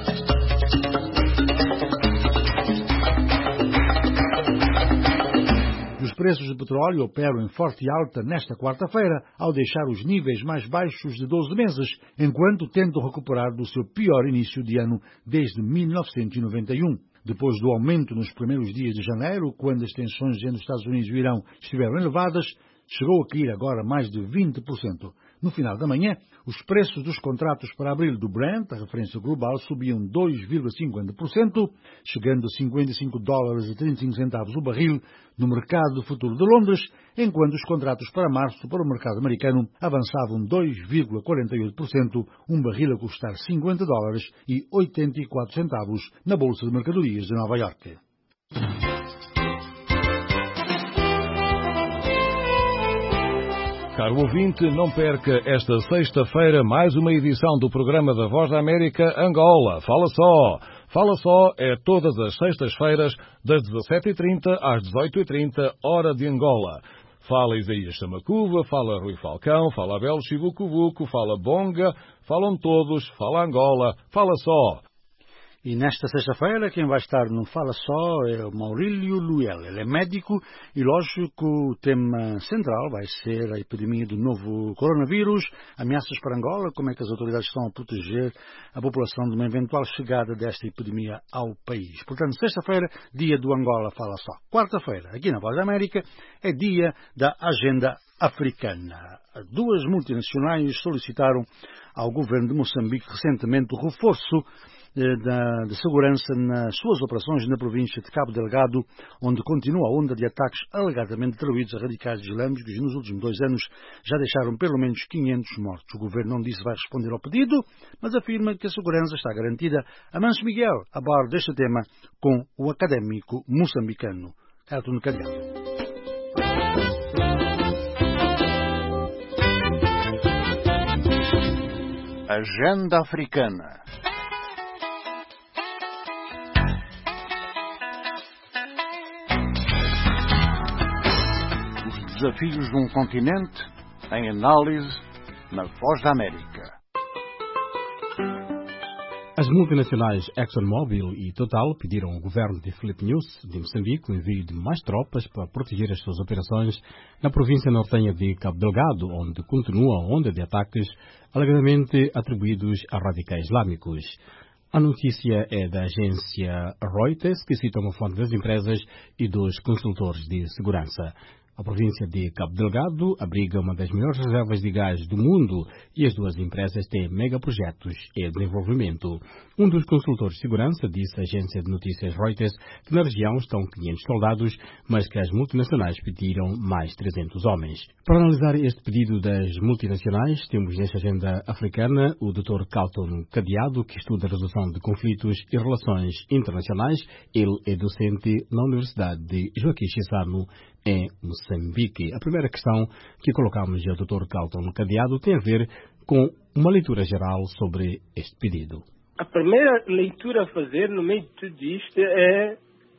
Os preços de petróleo operam em forte alta nesta quarta-feira, ao deixar os níveis mais baixos de doze meses, enquanto tentam recuperar do seu pior início de ano desde mil novecentos e noventa e um. Depois do aumento nos primeiros dias de janeiro, quando as tensões entre os Estados Unidos e o Irão estiveram elevadas, chegou a cair agora mais de vinte por cento. No final da manhã, os preços dos contratos para abril do Brent, a referência global, subiam dois vírgula cinquenta por cento, chegando a cinquenta e cinco dólares e trinta e cinco centavos o barril no mercado futuro de Londres, enquanto os contratos para março para o mercado americano avançavam dois vírgula quarenta e oito por cento, um barril a custar cinquenta dólares e oitenta e quatro centavos na Bolsa de Mercadorias de Nova Iorque. Caro ouvinte, não perca esta sexta-feira mais uma edição do programa da Voz da América Angola. Fala só! Fala só é todas as sextas-feiras, das dezassete e trinta às dezoito e trinta, hora de Angola. Fala Isaías Samacuva, fala Rui Falcão, fala Abel Chivucuvuco, fala Bonga, falam todos, fala Angola, fala só! E nesta sexta-feira quem vai estar no Fala Só é o Maurílio Luel. Ele é médico e, lógico, o tema central vai ser a epidemia do novo coronavírus, ameaças para Angola, como é que as autoridades estão a proteger a população de uma eventual chegada desta epidemia ao país. Portanto, sexta-feira, dia do Angola Fala Só. Quarta-feira, aqui na Voz da América, é dia da Agenda Africana. Duas multinacionais solicitaram ao governo de Moçambique recentemente o reforço Da, de segurança nas suas operações na província de Cabo Delgado, onde continua a onda de ataques alegadamente atribuídos a radicais islâmicos que nos últimos dois anos já deixaram pelo menos quinhentos mortos. O governo não disse vai responder ao pedido, mas afirma que a segurança está garantida. Amancio Miguel aborda este tema com o académico moçambicano Elton Calhau. Agenda Africana. Desafios de um continente em análise na Voz da América. As multinacionais ExxonMobil e Total pediram ao governo de Filipe Nyusi de Moçambique o envio de mais tropas para proteger as suas operações na província nortenha de Cabo Delgado, onde continua a onda de ataques alegadamente atribuídos a radicais islâmicos. A notícia é da agência Reuters, que cita uma fonte das empresas e dos consultores de segurança. A província de Cabo Delgado abriga uma das maiores reservas de gás do mundo e as duas empresas têm megaprojetos em desenvolvimento. Um dos consultores de segurança disse à agência de notícias Reuters que na região estão quinhentos soldados, mas que as multinacionais pediram mais trezentos homens. Para analisar este pedido das multinacionais, temos nesta agenda africana o doutor Carlton Cadeado, que estuda a resolução de conflitos e relações internacionais. Ele é docente na Universidade de Joaquim Chissano, em Moçambique. A primeira questão que colocamos ao doutor Carlton Cadeado tem a ver com uma leitura geral sobre este pedido. A primeira leitura a fazer no meio de tudo isto é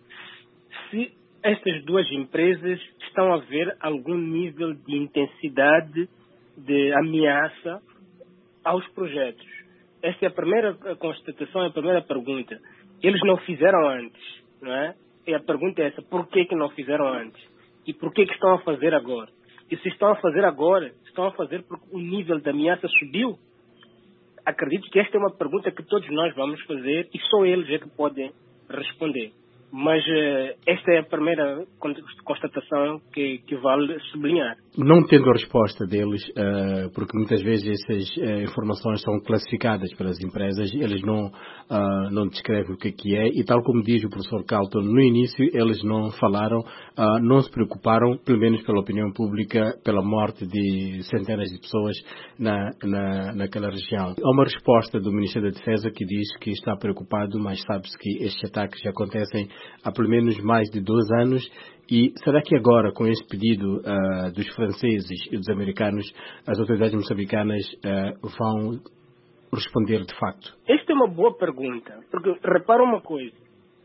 se estas duas empresas estão a ver algum nível de intensidade de ameaça aos projetos. Esta é a primeira constatação, é a primeira pergunta. Eles não fizeram antes, não é? E a pergunta é essa, por que que não fizeram antes? E por que que estão a fazer agora? E se estão a fazer agora, estão a fazer porque o nível da ameaça subiu? Acredito que esta é uma pergunta que todos nós vamos fazer e só eles é que podem responder. Mas uh, esta é a primeira constatação que, que vale sublinhar. Não tendo a resposta deles, uh, porque muitas vezes essas uh, informações são classificadas pelas empresas, eles não, uh, não descrevem o que é que é, e tal como diz o professor Carlton, no início eles não falaram, uh, não se preocuparam, pelo menos pela opinião pública, pela morte de centenas de pessoas na, na, naquela região. Há uma resposta do Ministério da Defesa que diz que está preocupado, mas sabe-se que estes ataques já acontecem há pelo menos mais de dois anos. E será que agora, com este pedido uh, dos franceses e dos americanos, as autoridades moçambicanas uh, vão responder de facto? Esta é uma boa pergunta, porque repara uma coisa,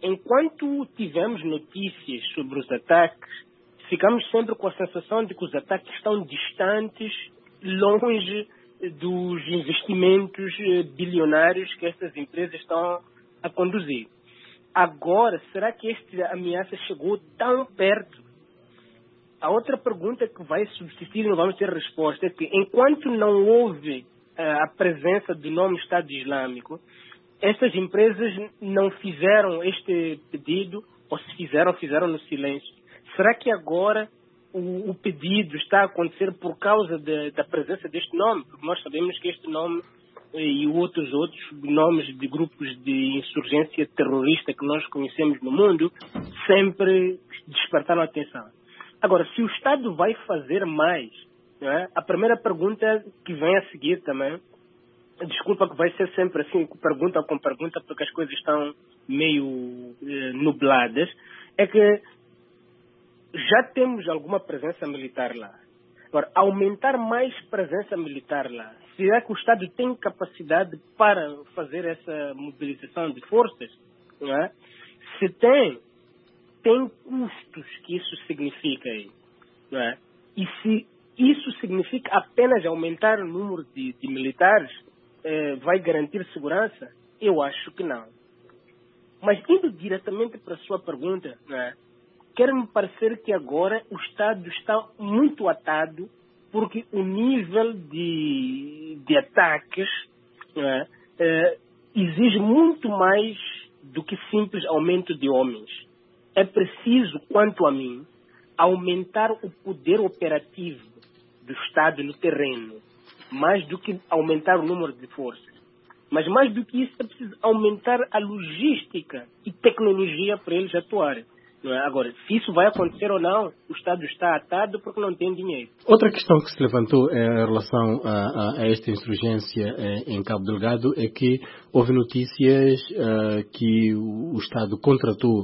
enquanto tivemos notícias sobre os ataques, ficamos sempre com a sensação de que os ataques estão distantes, longe dos investimentos bilionários que estas empresas estão a conduzir. Agora, será que esta ameaça chegou tão perto? A outra pergunta que vai subsistir e não vamos ter resposta é que, enquanto não houve uh, a presença do nome Estado Islâmico, estas empresas não fizeram este pedido, ou se fizeram, fizeram no silêncio. Será que agora o, o pedido está a acontecer por causa de, da presença deste nome? Porque nós sabemos que este nome e outros outros nomes de grupos de insurgência terrorista que nós conhecemos no mundo sempre despertaram a atenção. Agora, se o Estado vai fazer mais, não é? A primeira pergunta que vem a seguir também, desculpa que vai ser sempre assim, pergunta com pergunta, porque as coisas estão meio eh, nubladas, é que já temos alguma presença militar lá. Agora, aumentar mais presença militar lá, será que o Estado tem capacidade para fazer essa mobilização de forças? Não é? Se tem, tem custos que isso significa aí. Não é? E se isso significa apenas aumentar o número de, de militares, eh, vai garantir segurança? Eu acho que não. Mas indo diretamente para a sua pergunta, não é? Quer-me parecer que agora o Estado está muito atado porque o nível de, de ataques não é, eh, exige muito mais do que simples aumento de homens. É preciso, quanto a mim, aumentar o poder operativo do Estado no terreno, mais do que aumentar o número de forças. Mas mais do que isso, é preciso aumentar a logística e tecnologia para eles atuarem. Não é? Agora, se isso vai acontecer ou não, o Estado está atado porque não tem dinheiro. Outra questão que se levantou em relação a, a, a esta insurgência em Cabo Delgado é que houve notícias uh, que o, o Estado contratou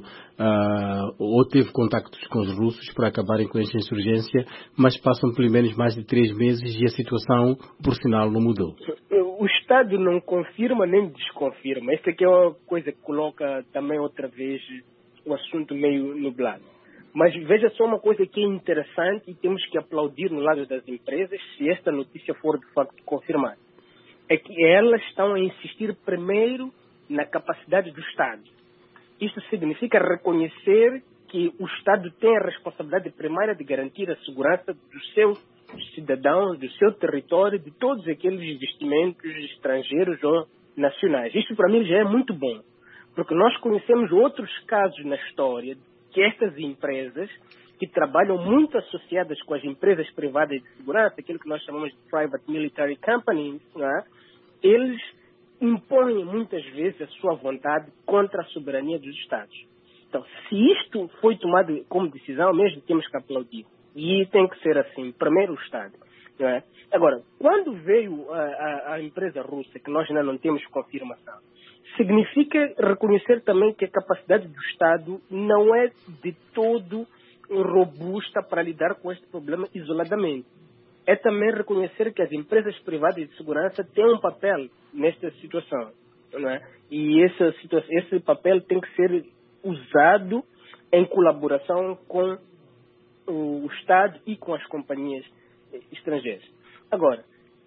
uh, ou teve contactos com os russos para acabarem com esta insurgência, mas passam pelo menos mais de três meses e a situação, por sinal, não mudou. O Estado não confirma nem desconfirma. Esta aqui é uma coisa que coloca também outra vez o assunto meio nublado. Mas veja só uma coisa que é interessante e temos que aplaudir no lado das empresas se esta notícia for de facto confirmada. É que elas estão a insistir primeiro na capacidade do Estado. Isto significa reconhecer que o Estado tem a responsabilidade primária de garantir a segurança dos seus cidadãos, do seu território, de todos aqueles investimentos estrangeiros ou nacionais. Isto para mim já é muito bom. Porque nós conhecemos outros casos na história que estas empresas, que trabalham muito associadas com as empresas privadas de segurança, aquilo que nós chamamos de private military companies, não é? Eles impõem muitas vezes a sua vontade contra a soberania dos Estados. Então, se isto foi tomado como decisão, mesmo temos que aplaudir. E tem que ser assim, primeiro o Estado. Não é? Agora, quando veio a, a, a empresa russa, que nós ainda não temos confirmação, significa reconhecer também que a capacidade do Estado não é de todo robusta para lidar com este problema isoladamente. É também reconhecer que as empresas privadas de segurança têm um papel nesta situação. Não é? E essa situação, esse papel tem que ser usado em colaboração com o Estado e com as companhias estrangeiras. Agora,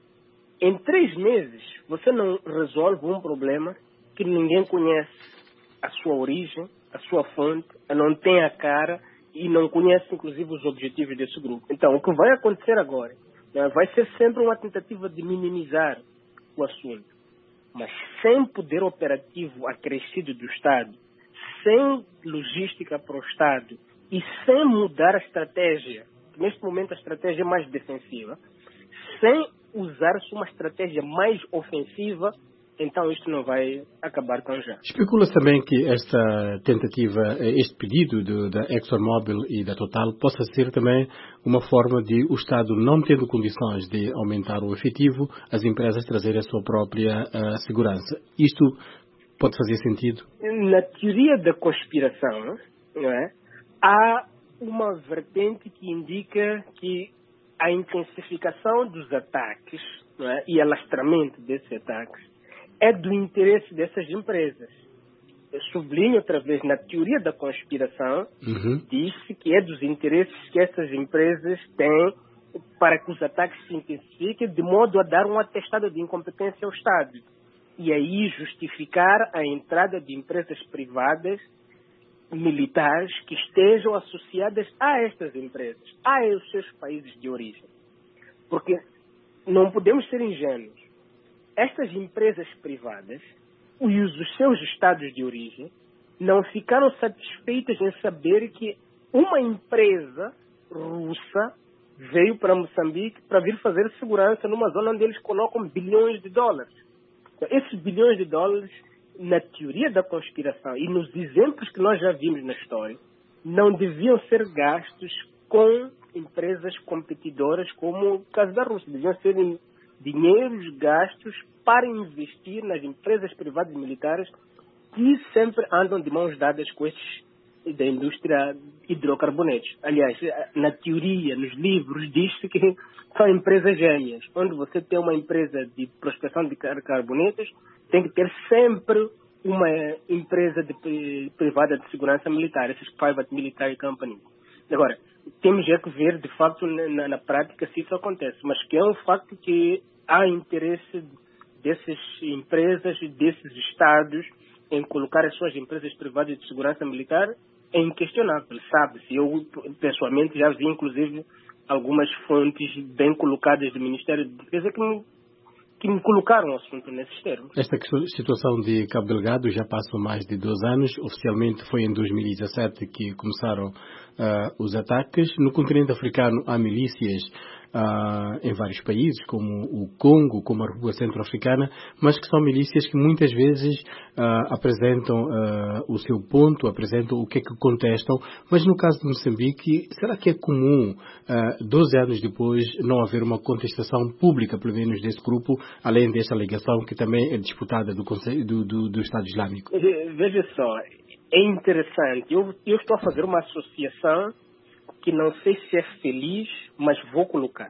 em três meses, você não resolve um problema que ninguém conhece a sua origem, a sua fonte, não tem a cara e não conhece, inclusive, os objetivos desse grupo. Então, o que vai acontecer agora, né, vai ser sempre uma tentativa de minimizar o assunto. Mas sem poder operativo acrescido do Estado, sem logística para o Estado e sem mudar a estratégia, neste momento a estratégia é mais defensiva, sem usar-se uma estratégia mais ofensiva, então isto não vai acabar tão já. Especula-se também que esta tentativa, este pedido de, da ExxonMobil e da Total possa ser também uma forma de o Estado, não tendo condições de aumentar o efetivo, as empresas trazerem a sua própria uh, segurança. Isto pode fazer sentido? Na teoria da conspiração, não é? Há uma vertente que indica que a intensificação dos ataques, não é? E alastramento desses ataques é do interesse dessas empresas. sublinho outra vez, na teoria da conspiração, uhum. diz-se que é dos interesses que essas empresas têm para que os ataques se intensifiquem, de modo a dar um atestado de incompetência ao Estado. E aí justificar a entrada de empresas privadas militares que estejam associadas a estas empresas, a os seus países de origem. Porque não podemos ser ingênuos. Estas empresas privadas e os seus estados de origem não ficaram satisfeitas em saber que uma empresa russa veio para Moçambique para vir fazer segurança numa zona onde eles colocam bilhões de dólares. Então, esses bilhões de dólares, na teoria da conspiração e nos exemplos que nós já vimos na história, não deviam ser gastos com empresas competidoras como o caso da Rússia. Deviam ser dinheiros gastos para investir nas empresas privadas militares que sempre andam de mãos dadas com esses da indústria hidrocarbonetos. Aliás, na teoria, nos livros, diz-se que são empresas gêmeas. Onde você tem uma empresa de prospecção de carbonetos, tem que ter sempre uma empresa de, privada de segurança militar, esses private military companies. Agora, temos já que ver, de facto, na, na prática, se isso acontece. Mas que é um facto que há interesse dessas empresas, desses estados, em colocar as suas empresas privadas de segurança militar, é inquestionável, sabe-se. Eu, pessoalmente, já vi, inclusive, algumas fontes bem colocadas do Ministério de Defesa que me, que me colocaram o assunto nesses termos. Esta situação de Cabo Delgado já passou mais de dois anos. Oficialmente foi em dois mil e dezassete que começaram uh, os ataques. No continente africano há milícias Uh, em vários países, como o Congo, como a República Centro-Africana, mas que são milícias que muitas vezes uh, apresentam uh, o seu ponto, apresentam o que é que contestam, mas no caso de Moçambique, será que é comum, uh, doze anos depois, não haver uma contestação pública, pelo menos desse grupo, além desta alegação que também é disputada do, Conselho, do, do, do Estado Islâmico? Veja só, é interessante, eu, eu estou a fazer uma associação que não sei se é feliz, mas vou colocar.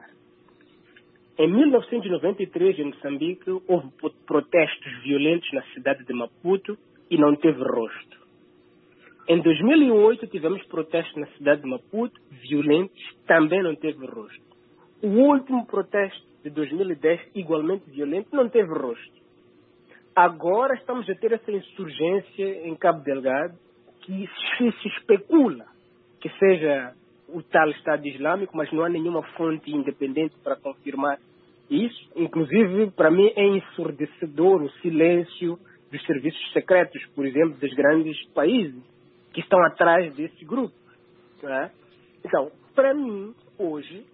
Em mil novecentos e noventa e três, em Moçambique, houve protestos violentos na cidade de Maputo e não teve rosto. Em dois mil e oito, tivemos protestos na cidade de Maputo, violentos, também não teve rosto. O último protesto de dois mil e dez, igualmente violento, não teve rosto. Agora estamos a ter essa insurgência em Cabo Delgado, que se, se especula que seja o tal Estado Islâmico, mas não há nenhuma fonte independente para confirmar isso. Inclusive, para mim, é ensurdecedor o silêncio dos serviços secretos, por exemplo, dos grandes países que estão atrás desse grupo. Não é? Então, para mim, hoje,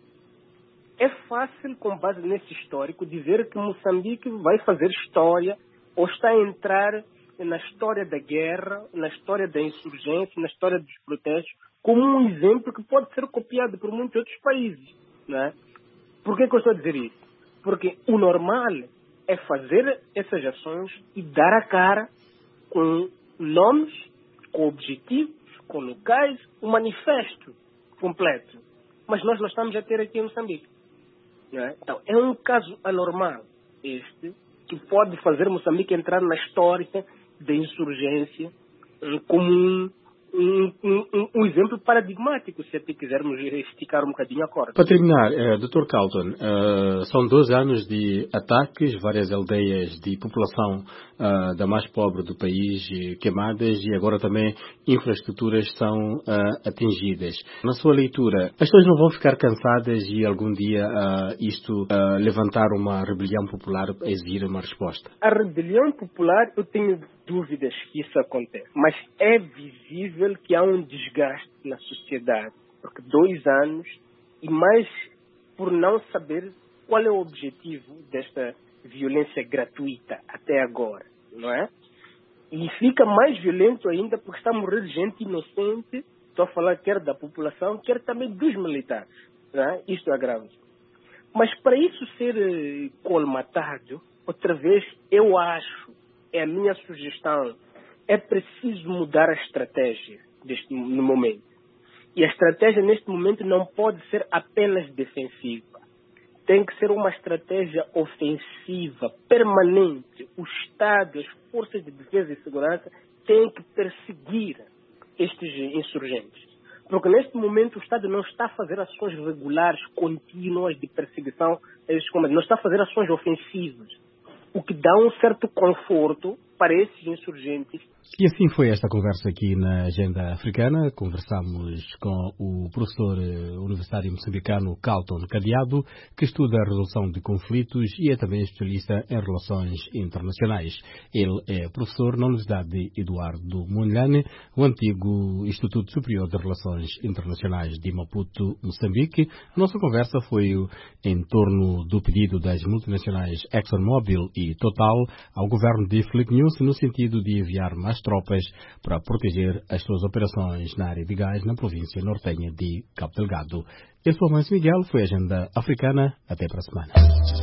é fácil, com base nesse histórico, dizer que Moçambique vai fazer história ou está a entrar na história da guerra, na história da insurgência, na história dos protestos, como um exemplo que pode ser copiado por muitos outros países. Não é? Por que, que eu estou a dizer isso? Porque o normal é fazer essas ações e dar a cara com nomes, com objetivos, com locais, um manifesto completo. Mas nós não estamos a ter aqui em Moçambique. Não é? Então, é um caso anormal este, que pode fazer Moçambique entrar na história da insurgência como um Um, um, um exemplo paradigmático, se até quisermos esticar um bocadinho a corda. Para terminar, uh, doutor Carlton, uh, são doze anos de ataques, várias aldeias de população uh, da mais pobre do país queimadas e agora também infraestruturas são uh, atingidas. Na sua leitura, as pessoas não vão ficar cansadas e algum dia uh, isto uh, levantar uma rebelião popular a exigir uma resposta? A rebelião popular, eu tenho dúvidas que isso acontece, mas é visível que há um desgaste na sociedade, porque dois anos e mais por não saber qual é o objetivo desta violência gratuita até agora, não é? E fica mais violento ainda porque está a morrer gente inocente, estou a falar quer da população, quer também dos militares, não é? Isto é grave. Mas para isso ser colmatado, outra vez, eu acho, é a minha sugestão, é preciso mudar a estratégia deste, no momento. E a estratégia neste momento não pode ser apenas defensiva. Tem que ser uma estratégia ofensiva, permanente. O Estado, as forças de defesa e segurança tem que perseguir estes insurgentes. Porque neste momento o Estado não está a fazer ações regulares, contínuas de perseguição a esses comandantes, não está a fazer ações ofensivas, o que dá um certo conforto para esses insurgentes. E assim foi esta conversa aqui na Agenda Africana. Conversamos com o professor universitário moçambicano Carlton Cadeado, que estuda a resolução de conflitos e é também especialista em relações internacionais. Ele é professor na Universidade Eduardo Mondlane, o antigo Instituto Superior de Relações Internacionais de Maputo, Moçambique. A nossa conversa foi em torno do pedido das multinacionais ExxonMobil e Total ao governo de Filipe Nyusi no sentido de enviar mais tropas para proteger as suas operações na área de gás na província nortenha de Cabo Delgado. Eu sou Manso Miguel, foi a Agenda Africana. Até para a semana.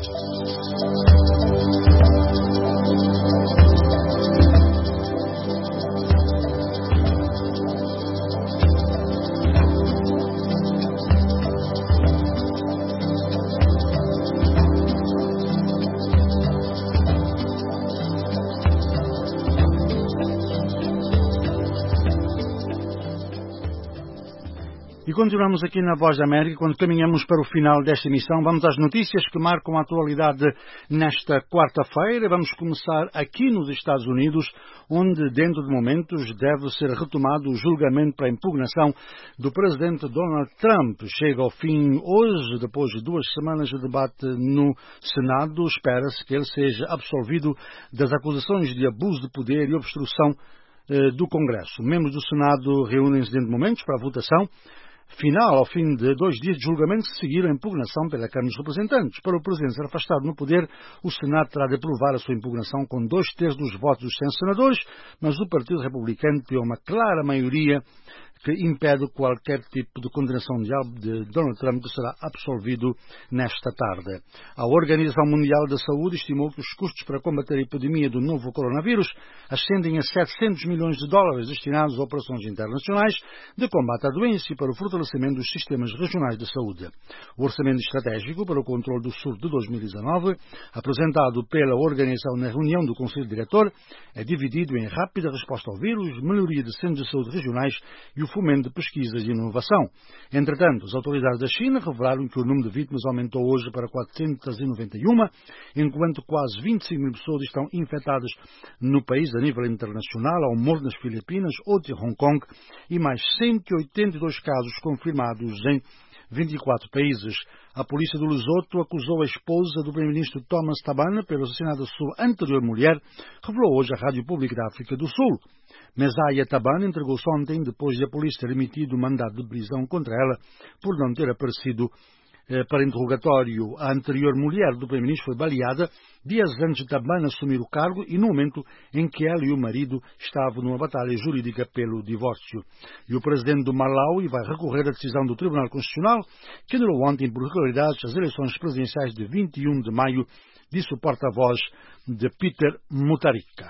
E continuamos aqui na Voz da América. Quando caminhamos para o final desta emissão, vamos às notícias que marcam a atualidade nesta quarta-feira. Vamos começar aqui nos Estados Unidos, onde dentro de momentos deve ser retomado o julgamento para a impugnação do presidente Donald Trump. Chega ao fim hoje, depois de duas semanas de debate no Senado. Espera-se que ele seja absolvido das acusações de abuso de poder e obstrução eh, do Congresso. Membros do Senado reúnem-se dentro de momentos para a votação final, ao fim de dois dias de julgamento que seguiram a impugnação pela Câmara dos Representantes. Para o Presidente ser afastado no poder, o Senado terá de aprovar a sua impugnação com dois terços dos votos dos cem senadores, mas o Partido Republicano tem uma clara maioria que impede qualquer tipo de condenação de Donald Trump, que será absolvido nesta tarde. A Organização Mundial da Saúde estimou que os custos para combater a epidemia do novo coronavírus ascendem a setecentos milhões de dólares destinados a operações internacionais de combate à doença e para o fortalecimento dos sistemas regionais de saúde. O Orçamento Estratégico para o Controle do Surto de dois mil e dezanove, apresentado pela organização na reunião do Conselho Diretor, é dividido em rápida resposta ao vírus, melhoria de centros de saúde regionais e o fomento de pesquisas e inovação. Entretanto, as autoridades da China revelaram que o número de vítimas aumentou hoje para quatrocentos e noventa e um, enquanto quase vinte e cinco mil pessoas estão infectadas no país a nível internacional. Há um morto nas Filipinas, outro em Hong Kong e mais cento e oitenta e dois casos confirmados em vinte e quatro países. A polícia do Lesoto acusou a esposa do primeiro-ministro Thomas Tabane pelo assassinato da sua anterior mulher, revelou hoje a Rádio Pública da África do Sul. Mesaya Tabane entregou-se ontem depois de a polícia ter emitido um mandado de prisão contra ela por não ter aparecido eh, para interrogatório. A anterior mulher do primeiro-ministro foi baleada dias antes de Tabane assumir o cargo e no momento em que ela e o marido estavam numa batalha jurídica pelo divórcio. E o presidente do Malawi vai recorrer à decisão do Tribunal Constitucional que anulou ontem por irregularidades as eleições presidenciais de vinte e um de maio, disse o porta-voz de Peter Mutharika.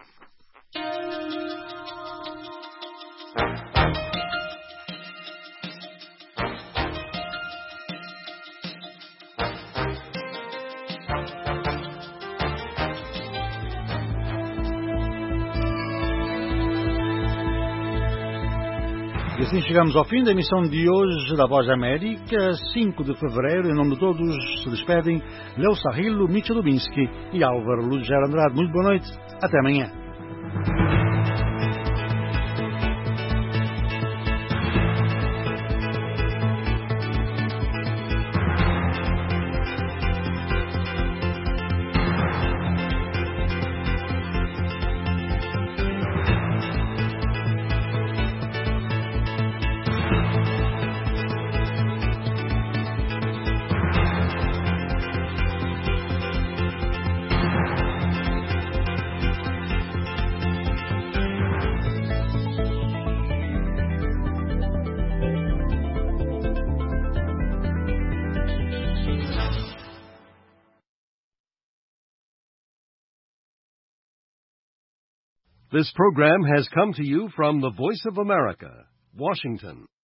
E assim chegamos ao fim da emissão de hoje da Voz da América, cinco de fevereiro. Em nome de todos se despedem Leo Sarrilo, Mitchell Dubinsky e Álvaro Lugero Andrade. Muito boa noite, até amanhã. This program has come to you from the Voice of America, Washington.